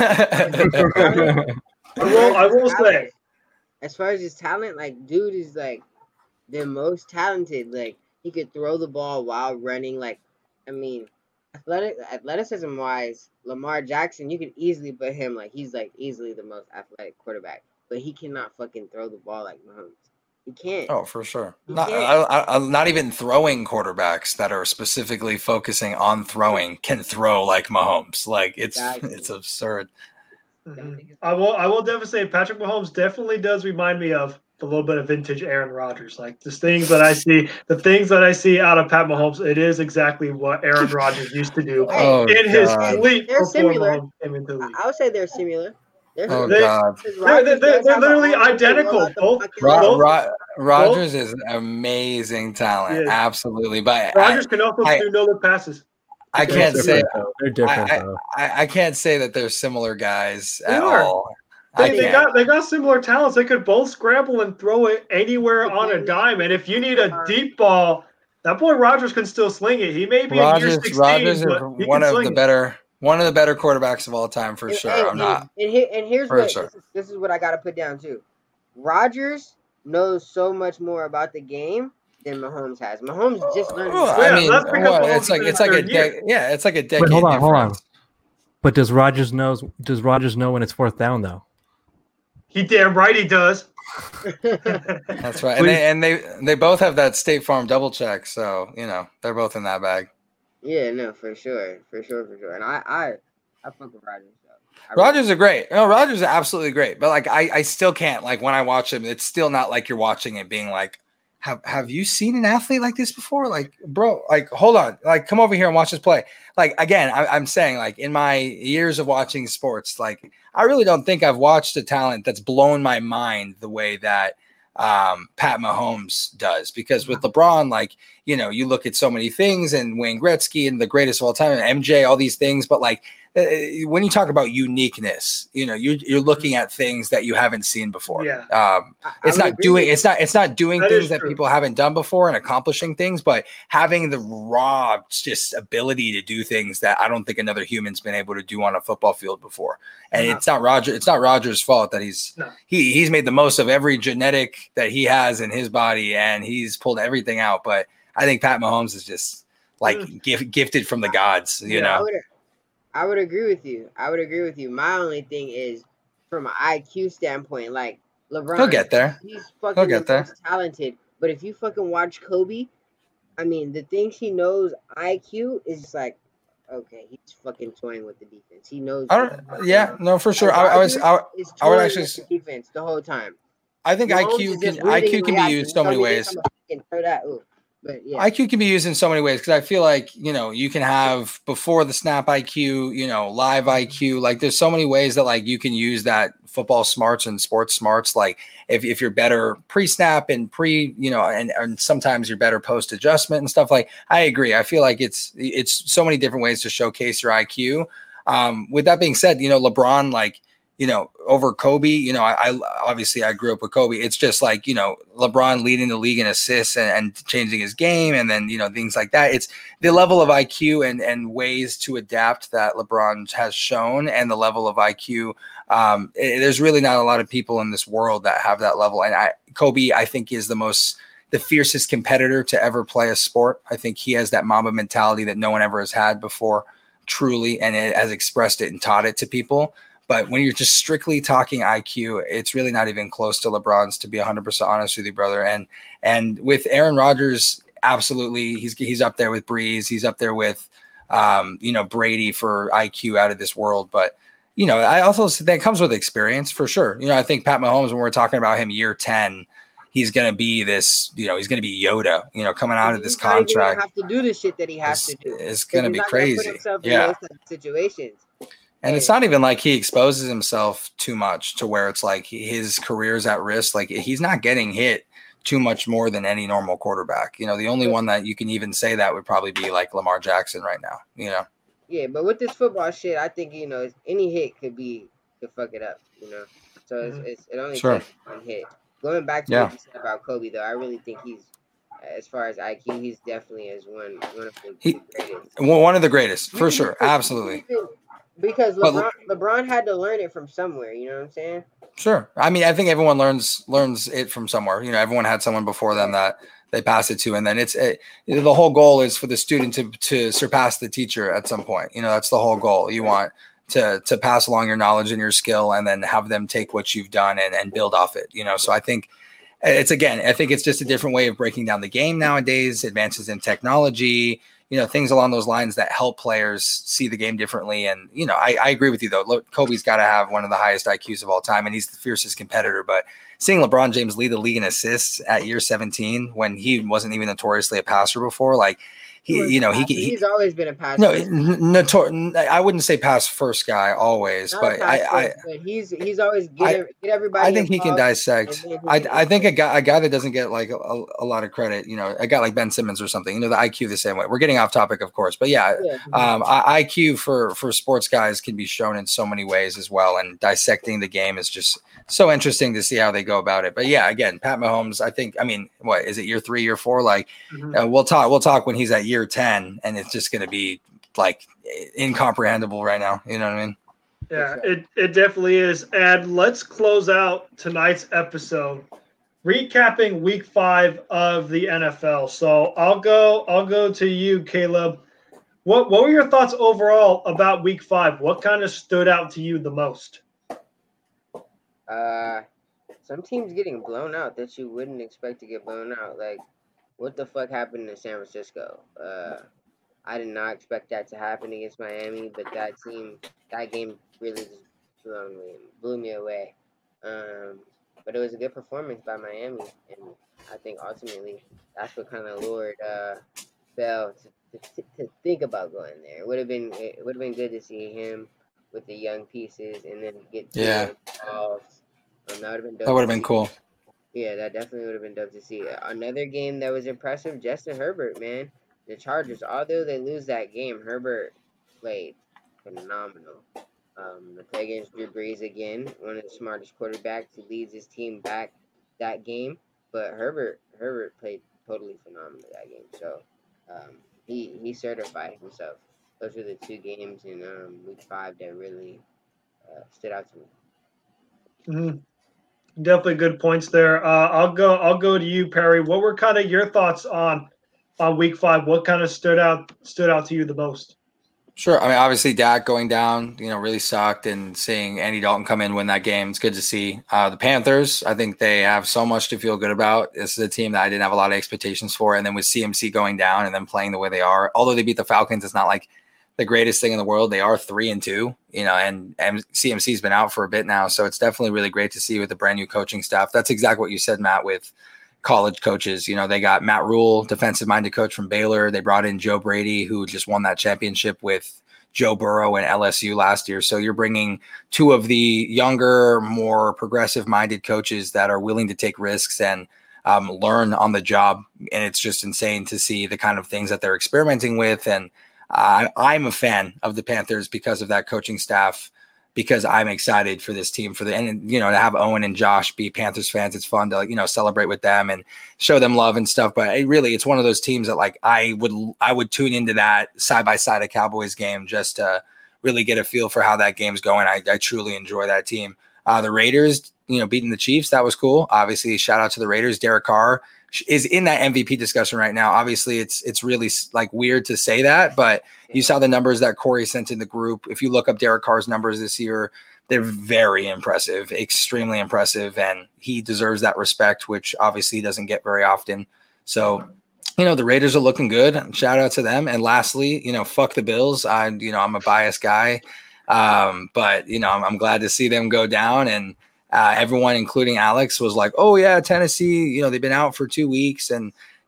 Speaker 1: I will say,
Speaker 2: as far as his talent, like, dude is like the most talented. Like, he could throw the ball while running. Like, I mean, athleticism wise, Lamar Jackson, you can easily put him like he's like easily the most athletic quarterback, but he cannot fucking throw the ball like Mahomes. He can't.
Speaker 3: Oh, for sure. Not even throwing quarterbacks that are specifically focusing on throwing can throw like Mahomes. Like it's absurd.
Speaker 1: Mm-hmm. I will definitely say Patrick Mahomes definitely does remind me of a little bit of vintage Aaron Rodgers. Like the things that I see out of Pat Mahomes, it is exactly what Aaron Rodgers used to do in his sleep.
Speaker 2: They're similar. I would say they're similar. They're
Speaker 1: literally identical.
Speaker 3: Rodgers is an amazing talent, absolutely. But
Speaker 1: Rodgers can also do no-look passes.
Speaker 3: I can't say
Speaker 4: they're different.
Speaker 3: I can't say that they're similar guys at all.
Speaker 1: They got similar talents. They could both scramble and throw it anywhere on a dime. And if you need a deep ball, that boy Rodgers can still sling it. He may be in year 16,
Speaker 3: Rodgers is
Speaker 1: but
Speaker 3: one of the better quarterbacks of all time for sure.
Speaker 2: Here's what this is what I got to put down too. Rodgers knows so much more about the game than Mahomes has. Mahomes just learned.
Speaker 3: It's like a decade.
Speaker 4: Wait, hold on. But does Rodgers know when it's 4th down though?
Speaker 1: He damn right he does.
Speaker 3: That's right. And they both have that State Farm double check, so they're both in that bag.
Speaker 2: Yeah, no, for sure. And I fuck with Rodgers.
Speaker 3: Rodgers are great. Rodgers are absolutely great. But like I still can't, like when I watch him, it's still not like you're watching it being like, have you seen an athlete like this before? Like, bro, like hold on, like come over here and watch us play. Like again, I'm saying like in my years of watching sports, like I really don't think I've watched a talent that's blown my mind the way that Pat Mahomes does, because with LeBron, like, you look at so many things and Wayne Gretzky and the greatest of all time, and MJ, all these things. But like when you talk about uniqueness, you're looking at things that you haven't seen before.
Speaker 1: Yeah.
Speaker 3: It's not doing things that people haven't done before and accomplishing things, but having the raw just ability to do things that I don't think another human's been able to do on a football field before. And it's not Rodgers' fault that he's made the most of every genetic that he has in his body, and he's pulled everything out. But I think Pat Mahomes is just like gifted from the gods,
Speaker 2: I would agree with you. My only thing is from an IQ standpoint, like LeBron,
Speaker 3: he'll get there.
Speaker 2: He's fucking talented, But if you fucking watch Kobe, I mean, the things he knows IQ is just like, okay, he's fucking toying with the defense. He knows.
Speaker 3: Yeah, no, for sure.
Speaker 2: Rodgers is
Speaker 3: I would
Speaker 2: toying
Speaker 3: actually.
Speaker 2: with the defense the whole time.
Speaker 3: I think
Speaker 2: Mahomes is just reading
Speaker 3: IQ can be used so many ways.
Speaker 2: Throw that. Ooh. But yeah.
Speaker 3: IQ can be used in so many ways because I feel like, you know, you can have before the snap IQ, you know, live IQ. Like there's so many ways that like you can use that football smarts and sports smarts. Like if you're better pre-snap and you know, and sometimes you're better post adjustment and stuff. Like I agree. I feel like it's so many different ways to showcase your IQ. With that being said, you know, LeBron, like, you know, over Kobe, you know, I obviously I grew up with Kobe. It's just like, you know, LeBron leading the league in assists and changing his game. And then, you know, things like that. It's the level of IQ and ways to adapt that LeBron has shown and the level of IQ. There's really not a lot of people in this world that have that level. And Kobe, I think, is the fiercest competitor to ever play a sport. I think he has that Mamba mentality that no one ever has had before, truly. And it has expressed it and taught it to people. But when you're just strictly talking IQ, it's really not even close to LeBron's, to be 100% honest with you, brother. And with Aaron Rodgers, absolutely, he's up there with Breeze. He's up there with, you know, Brady for IQ out of this world. But, you know, I also think it comes with experience for sure. You know, I think Pat Mahomes, when we're talking about him year 10, he's going to be this, you know, he's going to be Yoda, you know, coming out of this contract.
Speaker 2: Have to do the shit that he has to do.
Speaker 3: It's going to be crazy.
Speaker 2: Yeah. Situations.
Speaker 3: And it's not even like he exposes himself too much to where it's like his career is at risk. Like he's not getting hit too much more than any normal quarterback. You know, the only one that you can even say that would probably be like Lamar Jackson right now, you know?
Speaker 2: Yeah, but with this football shit, I think, you know, any hit could fuck it up, you know? So it only takes one hit. Going back to what you said about Kobe, though, I really think he's, as far as IQ, he's definitely one of the greatest.
Speaker 3: One of the greatest, for sure. Absolutely.
Speaker 2: Because LeBron had to learn it from somewhere, you know what I'm saying?
Speaker 3: Sure. I mean, I think everyone learns it from somewhere. You know, everyone had someone before them that they pass it to, and then the whole goal is for the student to surpass the teacher at some point. You know, that's the whole goal. You want to pass along your knowledge and your skill, and then have them take what you've done and build off it. You know, so I think I think it's just a different way of breaking down the game nowadays. Advances in technology. You know, things along those lines that help players see the game differently. And, you know, I agree with you, though. Look, Kobe's got to have one of the highest IQs of all time, and he's the fiercest competitor. But seeing LeBron James lead the league in assists at year 17 when he wasn't even notoriously a passer before, like, he's
Speaker 2: always been a passer.
Speaker 3: No, I wouldn't say pass first guy always, but
Speaker 2: he's always get everybody.
Speaker 3: I think he can dissect. I think a guy that doesn't get like a lot of credit, you know, a guy like Ben Simmons or something, you know, the IQ the same way. We're getting off topic, of course, but IQ for sports guys can be shown in so many ways as well, and dissecting the game is just so interesting to see how they go about it. But yeah, again, Pat Mahomes, what is it, year 3, year 4? Like, we'll talk when he's at year 10, and it's just going to be like incomprehensible right now. You know what I mean?
Speaker 1: Yeah, it definitely is. And let's close out tonight's episode recapping week 5 of the NFL. So I'll go to you, Caleb. What were your thoughts overall about week 5? What kind of stood out to you the most?
Speaker 2: Some teams getting blown out that you wouldn't expect to get blown out. Like, what the fuck happened in San Francisco? I did not expect that to happen against Miami, but that game really just blew me away. But it was a good performance by Miami, and I think ultimately that's what kind of lured Bell to think about going there. It would have been good to see him with the young pieces and then get involved. That
Speaker 3: would have been cool.
Speaker 2: Yeah, that definitely would have been dope to see. Another game that was impressive, Justin Herbert, man. The Chargers, although they lose that game, Herbert played phenomenal. They play against Drew Brees again, one of the smartest quarterbacks who leads his team back that game. But Herbert played totally phenomenal that game. So he certified himself. Those were the 2 games in week 5 that really stood out to me.
Speaker 1: Mm-hmm. Definitely good points there. I'll go to you, Perry. What were kind of your thoughts on week 5? What kind of stood out to you the most?
Speaker 3: Sure. I mean, obviously Dak going down, really sucked, and seeing Andy Dalton come in, win that game, it's good to see. The Panthers, I think they have so much to feel good about. This is a team that I didn't have a lot of expectations for. And then with CMC going down and then playing the way they are, although they beat the Falcons, it's not like the greatest thing in the world. They are 3-2, and CMC's been out for a bit now. So it's definitely really great to see with the brand new coaching staff. That's exactly what you said, Matt, with college coaches. They got Matt Rule, defensive minded coach from Baylor. They brought in Joe Brady, who just won that championship with Joe Burrow and LSU last year. So you're bringing two of the younger, more progressive minded coaches that are willing to take risks and learn on the job. And it's just insane to see the kind of things that they're experimenting with. And I'm a fan of the Panthers because of that coaching staff, because I'm excited for this team and to have Owen and Josh be Panthers fans. It's fun to celebrate with them and show them love and stuff. But it's one of those teams that I would tune into that side by side a Cowboys game just to really get a feel for how that game's going. I truly enjoy that team. The Raiders, beating the Chiefs, that was cool. Obviously, shout out to the Raiders. Derek Carr is in that MVP discussion right now. Obviously, it's really weird to say that, but you saw the numbers that Corey sent in the group. If you look up Derek Carr's numbers this year, they're very impressive, extremely impressive, and he deserves that respect, which obviously he doesn't get very often. So, the Raiders are looking good. Shout out to them. And lastly, fuck the Bills. I'm a biased guy, but I'm glad to see them go down. And everyone, including Alex, was like, "Oh yeah, Tennessee. They've been out for 2 weeks," and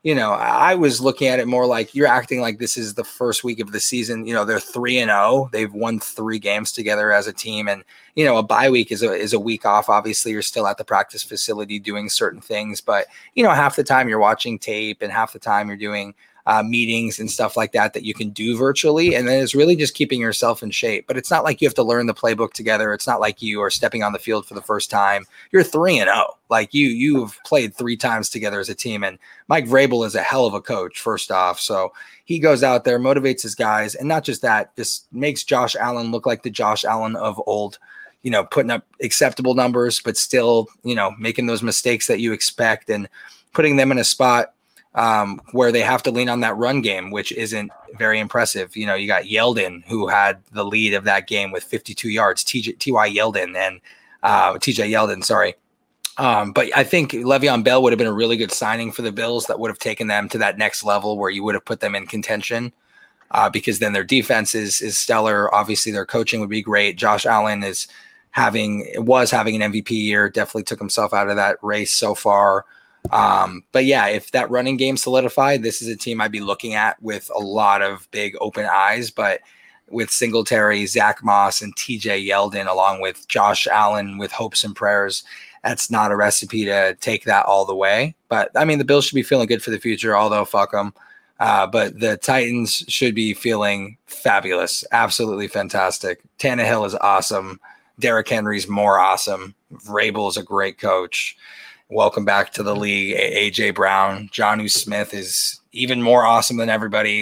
Speaker 3: I was looking at it more like you're acting like this is the first week of the season. They're 3-0. They've won 3 games together as a team. And, a bye week is a week off. Obviously, you're still at the practice facility doing certain things. But, half the time you're watching tape and half the time you're doing meetings and stuff like that you can do virtually. And then it's really just keeping yourself in shape. But it's not like you have to learn the playbook together. It's not like you are stepping on the field for the first time. You're 3-0. You've played 3 times together as a team. And Mike Vrabel is a hell of a coach, first off. So he goes out there, motivates his guys. And not just that, just makes Josh Allen look like the Josh Allen of old, putting up acceptable numbers, but still, making those mistakes that you expect and putting them in a spot where they have to lean on that run game, which isn't very impressive. You got Yeldon, who had the lead of that game with 52 yards, T.Y. Yeldon and TJ Yeldon, sorry. But I think Le'Veon Bell would have been a really good signing for the Bills that would have taken them to that next level where you would have put them in contention because then their defense is stellar. Obviously, their coaching would be great. Josh Allen was having an MVP year, definitely took himself out of that race so far. But yeah, if that running game solidified, this is a team I'd be looking at with a lot of big open eyes. But with Singletary, Zach Moss, and TJ Yeldon, along with Josh Allen with hopes and prayers, that's not a recipe to take that all the way. But I mean, the Bills should be feeling good for the future, although fuck them. But the Titans should be feeling fabulous. Absolutely fantastic. Tannehill is awesome. Derrick Henry's more awesome. Vrabel is a great coach. Welcome back to the league, AJ Brown. Jonnu Smith is even more awesome than everybody.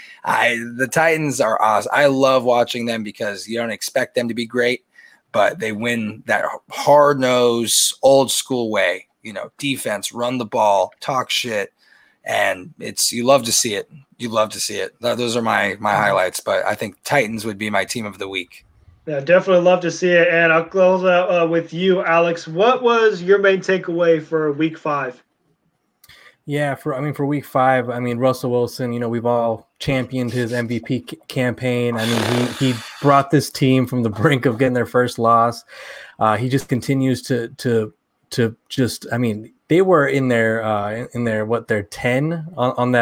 Speaker 3: The Titans are awesome. I love watching them because you don't expect them to be great, but they win that hard-nosed, old-school way. Defense, run the ball, talk shit, and you love to see it. You love to see it. Those are my highlights, but I think Titans would be my team of the week.
Speaker 1: Yeah, definitely love to see it. And I'll close out with you, Alex. What was your main takeaway for week 5?
Speaker 4: Yeah, for week 5, Russell Wilson, we've all championed his MVP campaign. He brought this team from the brink of getting their first loss. He just continues to just, they were in their 10 on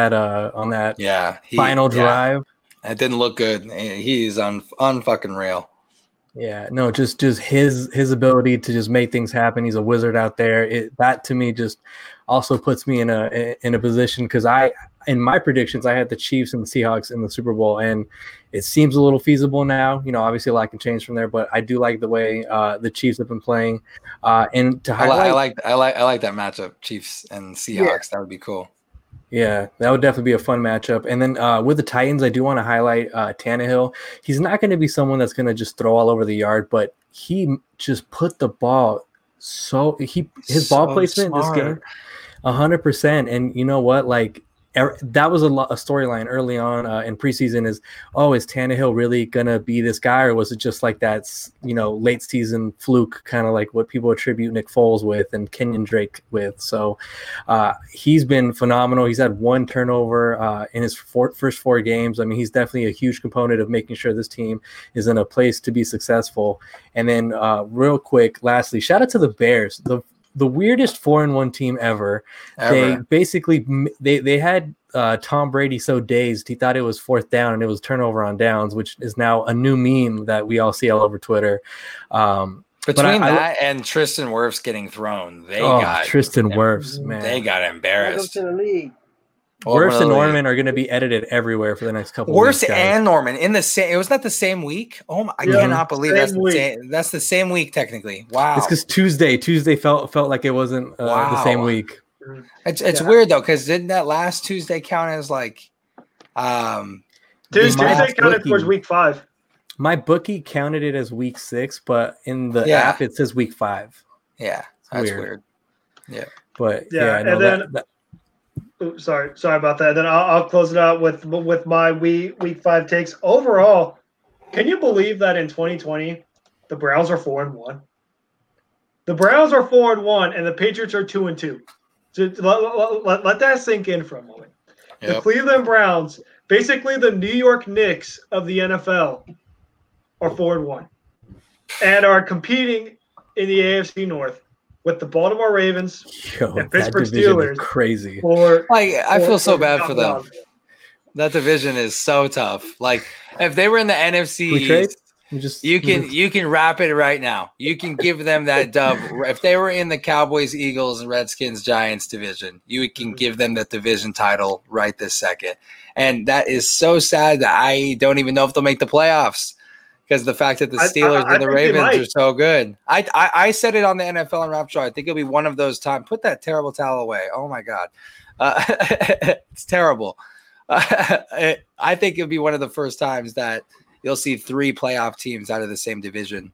Speaker 4: that final drive.
Speaker 3: It didn't look good. He's unfucking real.
Speaker 4: Yeah, no, just his ability to just make things happen. He's a wizard out there. That to me just also puts me in a position because in my predictions I had the Chiefs and the Seahawks in the Super Bowl, and it seems a little feasible now. Obviously a lot can change from there, but I do like the way the Chiefs have been playing. And to highlight,
Speaker 3: I like that matchup, Chiefs and Seahawks. Yeah. That would be cool.
Speaker 4: Yeah, that would definitely be a fun matchup. And then with the Titans, I do want to highlight Tannehill. He's not going to be someone that's going to just throw all over the yard, but he just put the ball his ball placement
Speaker 3: smart.
Speaker 4: this game, 100%. And you know what? that was a storyline early on in preseason is Tannehill really gonna be this guy, or was it just like that late season fluke, kind of like what people attribute Nick Foles with and Kenyon Drake with? So he's been phenomenal. He's had one turnover in his first 4 games. I mean, he's definitely a huge component of making sure this team is in a place to be successful. And then real quick, lastly, shout out to the Bears, the weirdest 4-1 team ever. They basically they had Tom Brady so dazed he thought it was 4th down and it was turnover on downs, which is now a new meme that we all see all over Twitter.
Speaker 3: Between that and Tristan Wirfs getting thrown,
Speaker 4: Tristan Wirfs, man,
Speaker 3: they got embarrassed.
Speaker 2: Welcome to the league.
Speaker 4: Wirfs and Norman are going to be edited everywhere for the next couple of weeks.
Speaker 3: Wirfs and Norman in the same. It was not the same week. Oh my! I cannot believe that's the same. That's the same week technically. Wow.
Speaker 4: It's because Tuesday felt like it wasn't the same week.
Speaker 3: It's weird though, because didn't that last Tuesday count as like?
Speaker 1: Tuesday counted towards week 5.
Speaker 4: My bookie counted it as week 6, but in the app it says week 5.
Speaker 3: Yeah, that's weird. Yeah,
Speaker 4: but
Speaker 1: and then. Sorry about that. Then I'll close it out with my week 5 takes. Overall, can you believe that in 2020 the Browns are 4-1? The Browns are 4-1 and the Patriots are 2-2. So let that sink in for a moment. Yep. The Cleveland Browns, basically the New York Knicks of the NFL, are 4-1 and are competing in the AFC North with the Baltimore Ravens and Pittsburgh Steelers.
Speaker 4: Crazy.
Speaker 3: I feel so bad for them. That division is so tough. Like if they were in the NFC, you can wrap it right now. You can give them that dub. If they were in the Cowboys, Eagles, and Redskins, Giants division, you can give them the division title right this second. And that is so sad that I don't even know if they'll make the playoffs. Because the fact that the Steelers and the Ravens are so good. I said it on the NFL and Rap Show. I think it'll be one of those times. Put that terrible towel away. Oh, my God. It's terrible. I think it'll be one of the first times that you'll see 3 playoff teams out of the same division,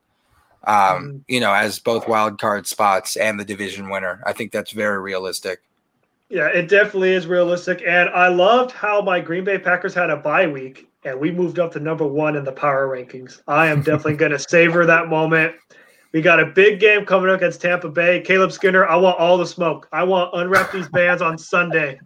Speaker 3: as both wild card spots and the division winner. I think that's very realistic.
Speaker 1: Yeah, it definitely is realistic. And I loved how my Green Bay Packers had a bye week and we moved up to number 1 in the power rankings. I am definitely going to savor that moment. We got a big game coming up against Tampa Bay. Caleb Skinner, I want all the smoke. I want to unwrap these bands on Sunday.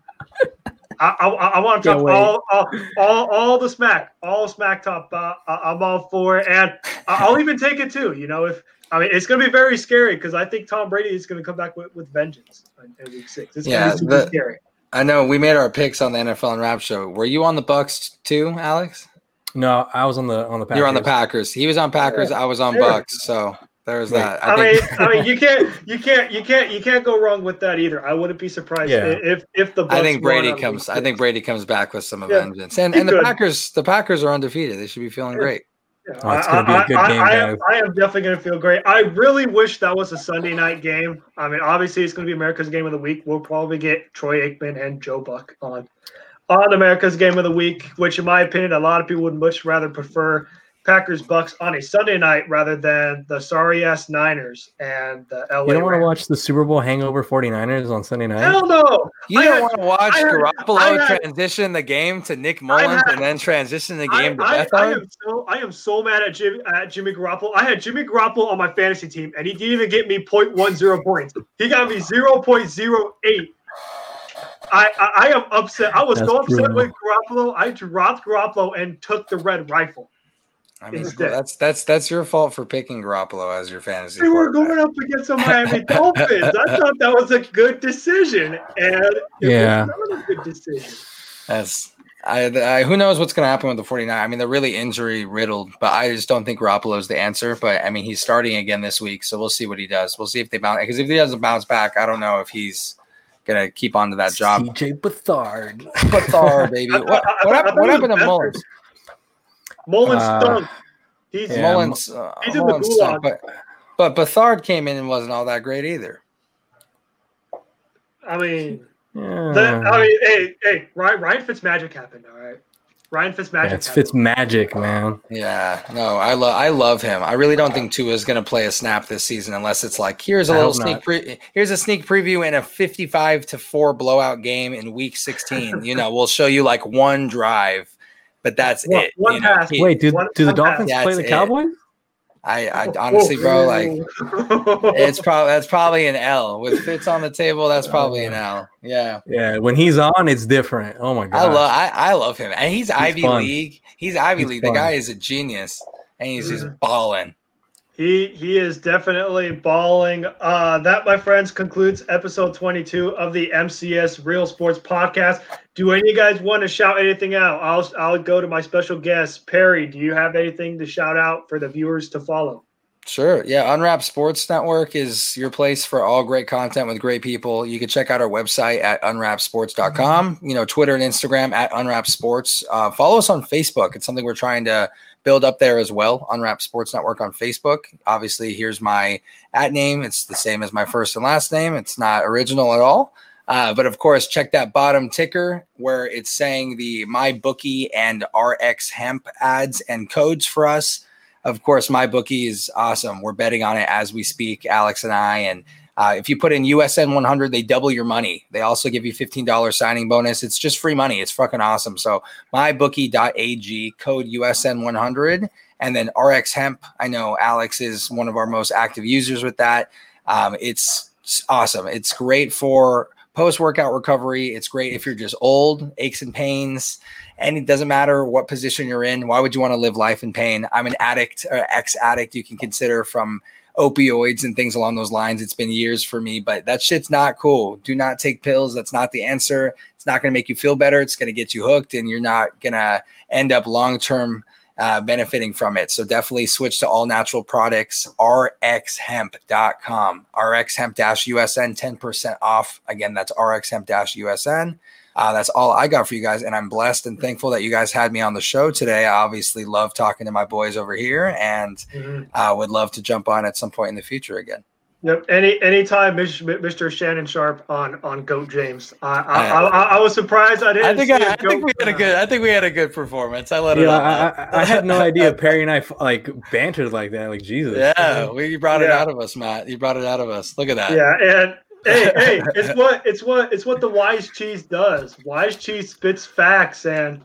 Speaker 1: I want to talk all the smack, all smack talk. I'm all for it, and I'll even take it too. It's going to be very scary because I think Tom Brady is going to come back with vengeance in week 6. It's going to be super scary.
Speaker 3: I know we made our picks on the NFL and Rap Show. Were you on the Bucks too, Alex?
Speaker 4: No, I was on the Packers.
Speaker 3: You were on the Packers. He was on Packers. I was on Bucks. So there's that.
Speaker 1: I mean, you can't go wrong with that either. I wouldn't be surprised if the Bucks.
Speaker 3: I think Brady comes back with some vengeance. And the Packers are undefeated. They should be feeling great.
Speaker 1: Yeah. It's going to be a good game, guys. I am definitely going to feel great. I really wish that was a Sunday night game. I mean, obviously, it's going to be America's Game of the Week. We'll probably get Troy Aikman and Joe Buck on America's Game of the Week, which, in my opinion, a lot of people would much rather prefer Packers Bucks on a Sunday night rather than the sorry-ass Niners and the LA
Speaker 4: You don't want to watch the Super Bowl hangover 49ers on Sunday night?
Speaker 1: Hell no!
Speaker 3: You don't want to watch Garoppolo transition the game to Nick Mullins and then transition the game to Bethard?
Speaker 1: I am so mad at Jimmy Garoppolo. I had Jimmy Garoppolo on my fantasy team, and he didn't even get me 0.10 points. He got me 0.08. I am upset. I was so upset with Garoppolo. I dropped Garoppolo and took the red rifle.
Speaker 3: I mean, that's your fault for picking Garoppolo as your fantasy.
Speaker 1: We were going up against the Miami Dolphins. I thought that was a good decision, and it was not a good decision.
Speaker 3: Who knows what's going to happen with the 49ers? I mean, they're really injury riddled, but I just don't think Garoppolo is the answer. But I mean, he's starting again this week, so we'll see what he does. We'll see if they bounce. Because if he doesn't bounce back, I don't know if he's going to keep on to that job.
Speaker 4: CJ Beathard,
Speaker 3: baby. What happened to Mullins?
Speaker 1: Mullins stunk.
Speaker 3: He's in the gulag. But Beathard came in and wasn't all that great either.
Speaker 1: I mean, hey, Ryan Fitzmagic happened, all right? Ryan Fitzmagic.
Speaker 4: It's Fitzmagic, man.
Speaker 3: Yeah, no, I love him. I really don't think Tua is going to play a snap this season unless it's like here's a little here's a sneak preview in a 55-4 blowout game in Week 16. We'll show you like one drive, but that's it.
Speaker 1: One pass.
Speaker 4: Wait, do the Dolphins play the Cowboys?
Speaker 3: I honestly, bro, like that's probably an L with Fitz on the table. That's probably an L. Yeah.
Speaker 4: When he's on, it's different. Oh my god,
Speaker 3: I love him, and he's Ivy
Speaker 4: fun.
Speaker 3: League. He's Ivy League.
Speaker 4: Fun.
Speaker 3: The guy is a genius, and he's just balling.
Speaker 1: He is definitely balling. That, my friends, concludes episode 22 of the MCS Real Sports Podcast. Do any of you guys want to shout anything out? I'll go to my special guest, Perry. Do you have anything to shout out for the viewers to follow?
Speaker 3: Sure. Yeah. Unwrapped Sports Network is your place for all great content with great people. You can check out our website at unwrappedsports.com, Twitter and Instagram at Unwrapped Sports. Follow us on Facebook. It's something we're trying to build up there as well. Unwrapped Sports Network on Facebook. Obviously, here's my @name. It's the same as my first and last name. It's not original at all. But of course, check that bottom ticker where it's saying the MyBookie and RX Hemp ads and codes for us. Of course, MyBookie is awesome. We're betting on it as we speak, Alex and I. And if you put in USN 100, they double your money. They also give you $15 signing bonus. It's just free money. It's fucking awesome. So mybookie.ag, code USN 100, and then RX Hemp. I know Alex is one of our most active users with that. It's awesome. It's great for post-workout recovery. It's great if you're just old, aches and pains, and it doesn't matter what position you're in. Why would you want to live life in pain? I'm an addict or ex-addict, you can consider, from opioids and things along those lines. It's been years for me, but that shit's not cool. Do not take pills. That's not the answer. It's not going to make you feel better. It's going to get you hooked, and you're not going to end up long-term benefiting from it. So definitely switch to all natural products, rxhemp.com, rxhemp-USN, 10% off. Again, that's rxhemp-USN. That's all I got for you guys, and I'm blessed and thankful that you guys had me on the show today. I obviously love talking to my boys over here, and would love to jump on at some point in the future again.
Speaker 1: Yep. Anytime, Mr. Shannon Sharp on Goat James. I was surprised I didn't.
Speaker 3: I think we had a good performance. I let it out.
Speaker 4: I had no idea Perry and I bantered like that. Like, Jesus.
Speaker 3: Yeah, you brought it out of us, Matt. You brought it out of us. Look at that.
Speaker 1: Yeah, and hey, it's what the Wise Cheese does. Wise Cheese spits facts, and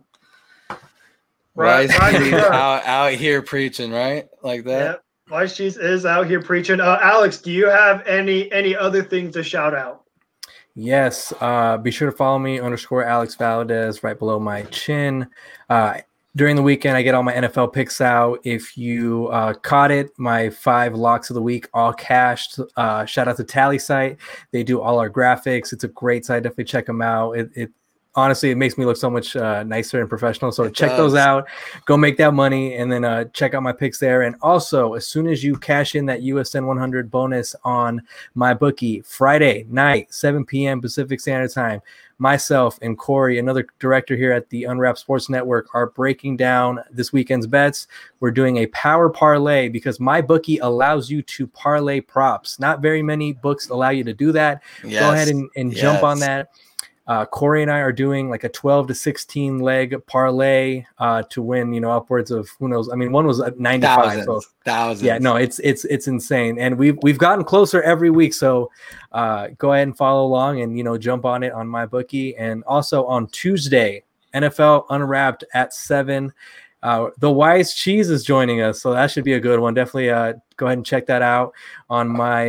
Speaker 3: Wise Cheese out here preaching, right? Like that.
Speaker 1: Yeah. Wise Cheese is out here preaching. Alex, do you have any other things to shout out?
Speaker 4: Yes. Be sure to follow me _Alex Valdez right below my chin. During the weekend, I get all my NFL picks out. If you caught it, my 5 locks of the week, all cashed. Shout out to Tally Site. They do all our graphics. It's a great site. Definitely check them out. Honestly, it makes me look so much nicer and professional. So check those out. Go make that money, and then check out my picks there. And also, as soon as you cash in that USN 100 bonus on MyBookie, Friday night, 7 p.m. Pacific Standard Time, myself and Corey, another director here at the Unwrapped Sports Network, are breaking down this weekend's bets. We're doing a power parlay because MyBookie allows you to parlay props. Not very many books allow you to do that. Yes. Go ahead and jump on that. Corey and I are doing like a 12 to 16 leg parlay to win, upwards of, who knows? I mean, one was 95.
Speaker 3: Thousands.
Speaker 4: Yeah, no, it's insane. And we've gotten closer every week. So go ahead and follow along and, jump on it on MyBookie. And also on Tuesday, NFL Unwrapped at 7. The Wise Cheese is joining us. So that should be a good one. Definitely go ahead and check that out on my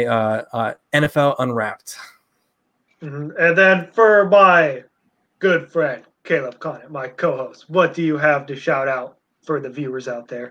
Speaker 4: NFL Unwrapped.
Speaker 1: Mm-hmm. And then for my good friend, Caleb Conant, my co-host, what do you have to shout out for the viewers out there?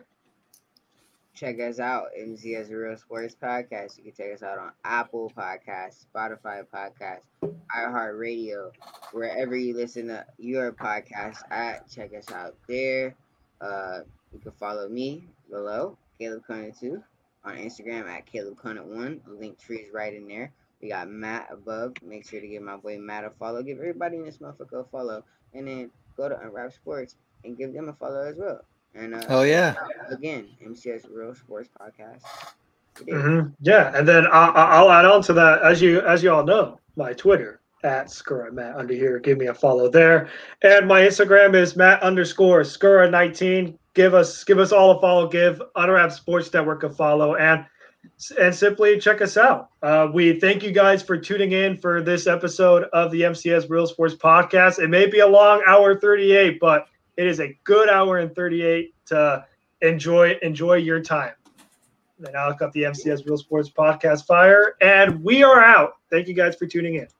Speaker 2: Check us out, MCS Real Sports Podcast. You can check us out on Apple Podcasts, Spotify Podcasts, iHeartRadio, wherever you listen to your podcast at. Check us out there. You can follow me below, Caleb Conant 2, on Instagram at Caleb Conant 1. The link tree is right in there. We got Matt above. Make sure to give my boy Matt a follow. Give everybody in this motherfucker a follow. And then go to Unwrapped Sports and give them a follow as well. And again, MCS Real Sports Podcast.
Speaker 1: Mm-hmm. Yeah, and then I'll add on to that, as you all know, my Twitter at Skura Matt under here. Give me a follow there. And my Instagram is Matt_Skura19. Give us all a follow. Give Unwrapped Sports Network a follow, and simply check us out. We thank you guys for tuning in for this episode of the MCS Real Sports Podcast. It may be a long hour 38, but it is a good hour and 38 to enjoy your time. And I'll cut the MCS Real Sports Podcast fire, and we are out. Thank you guys for tuning in.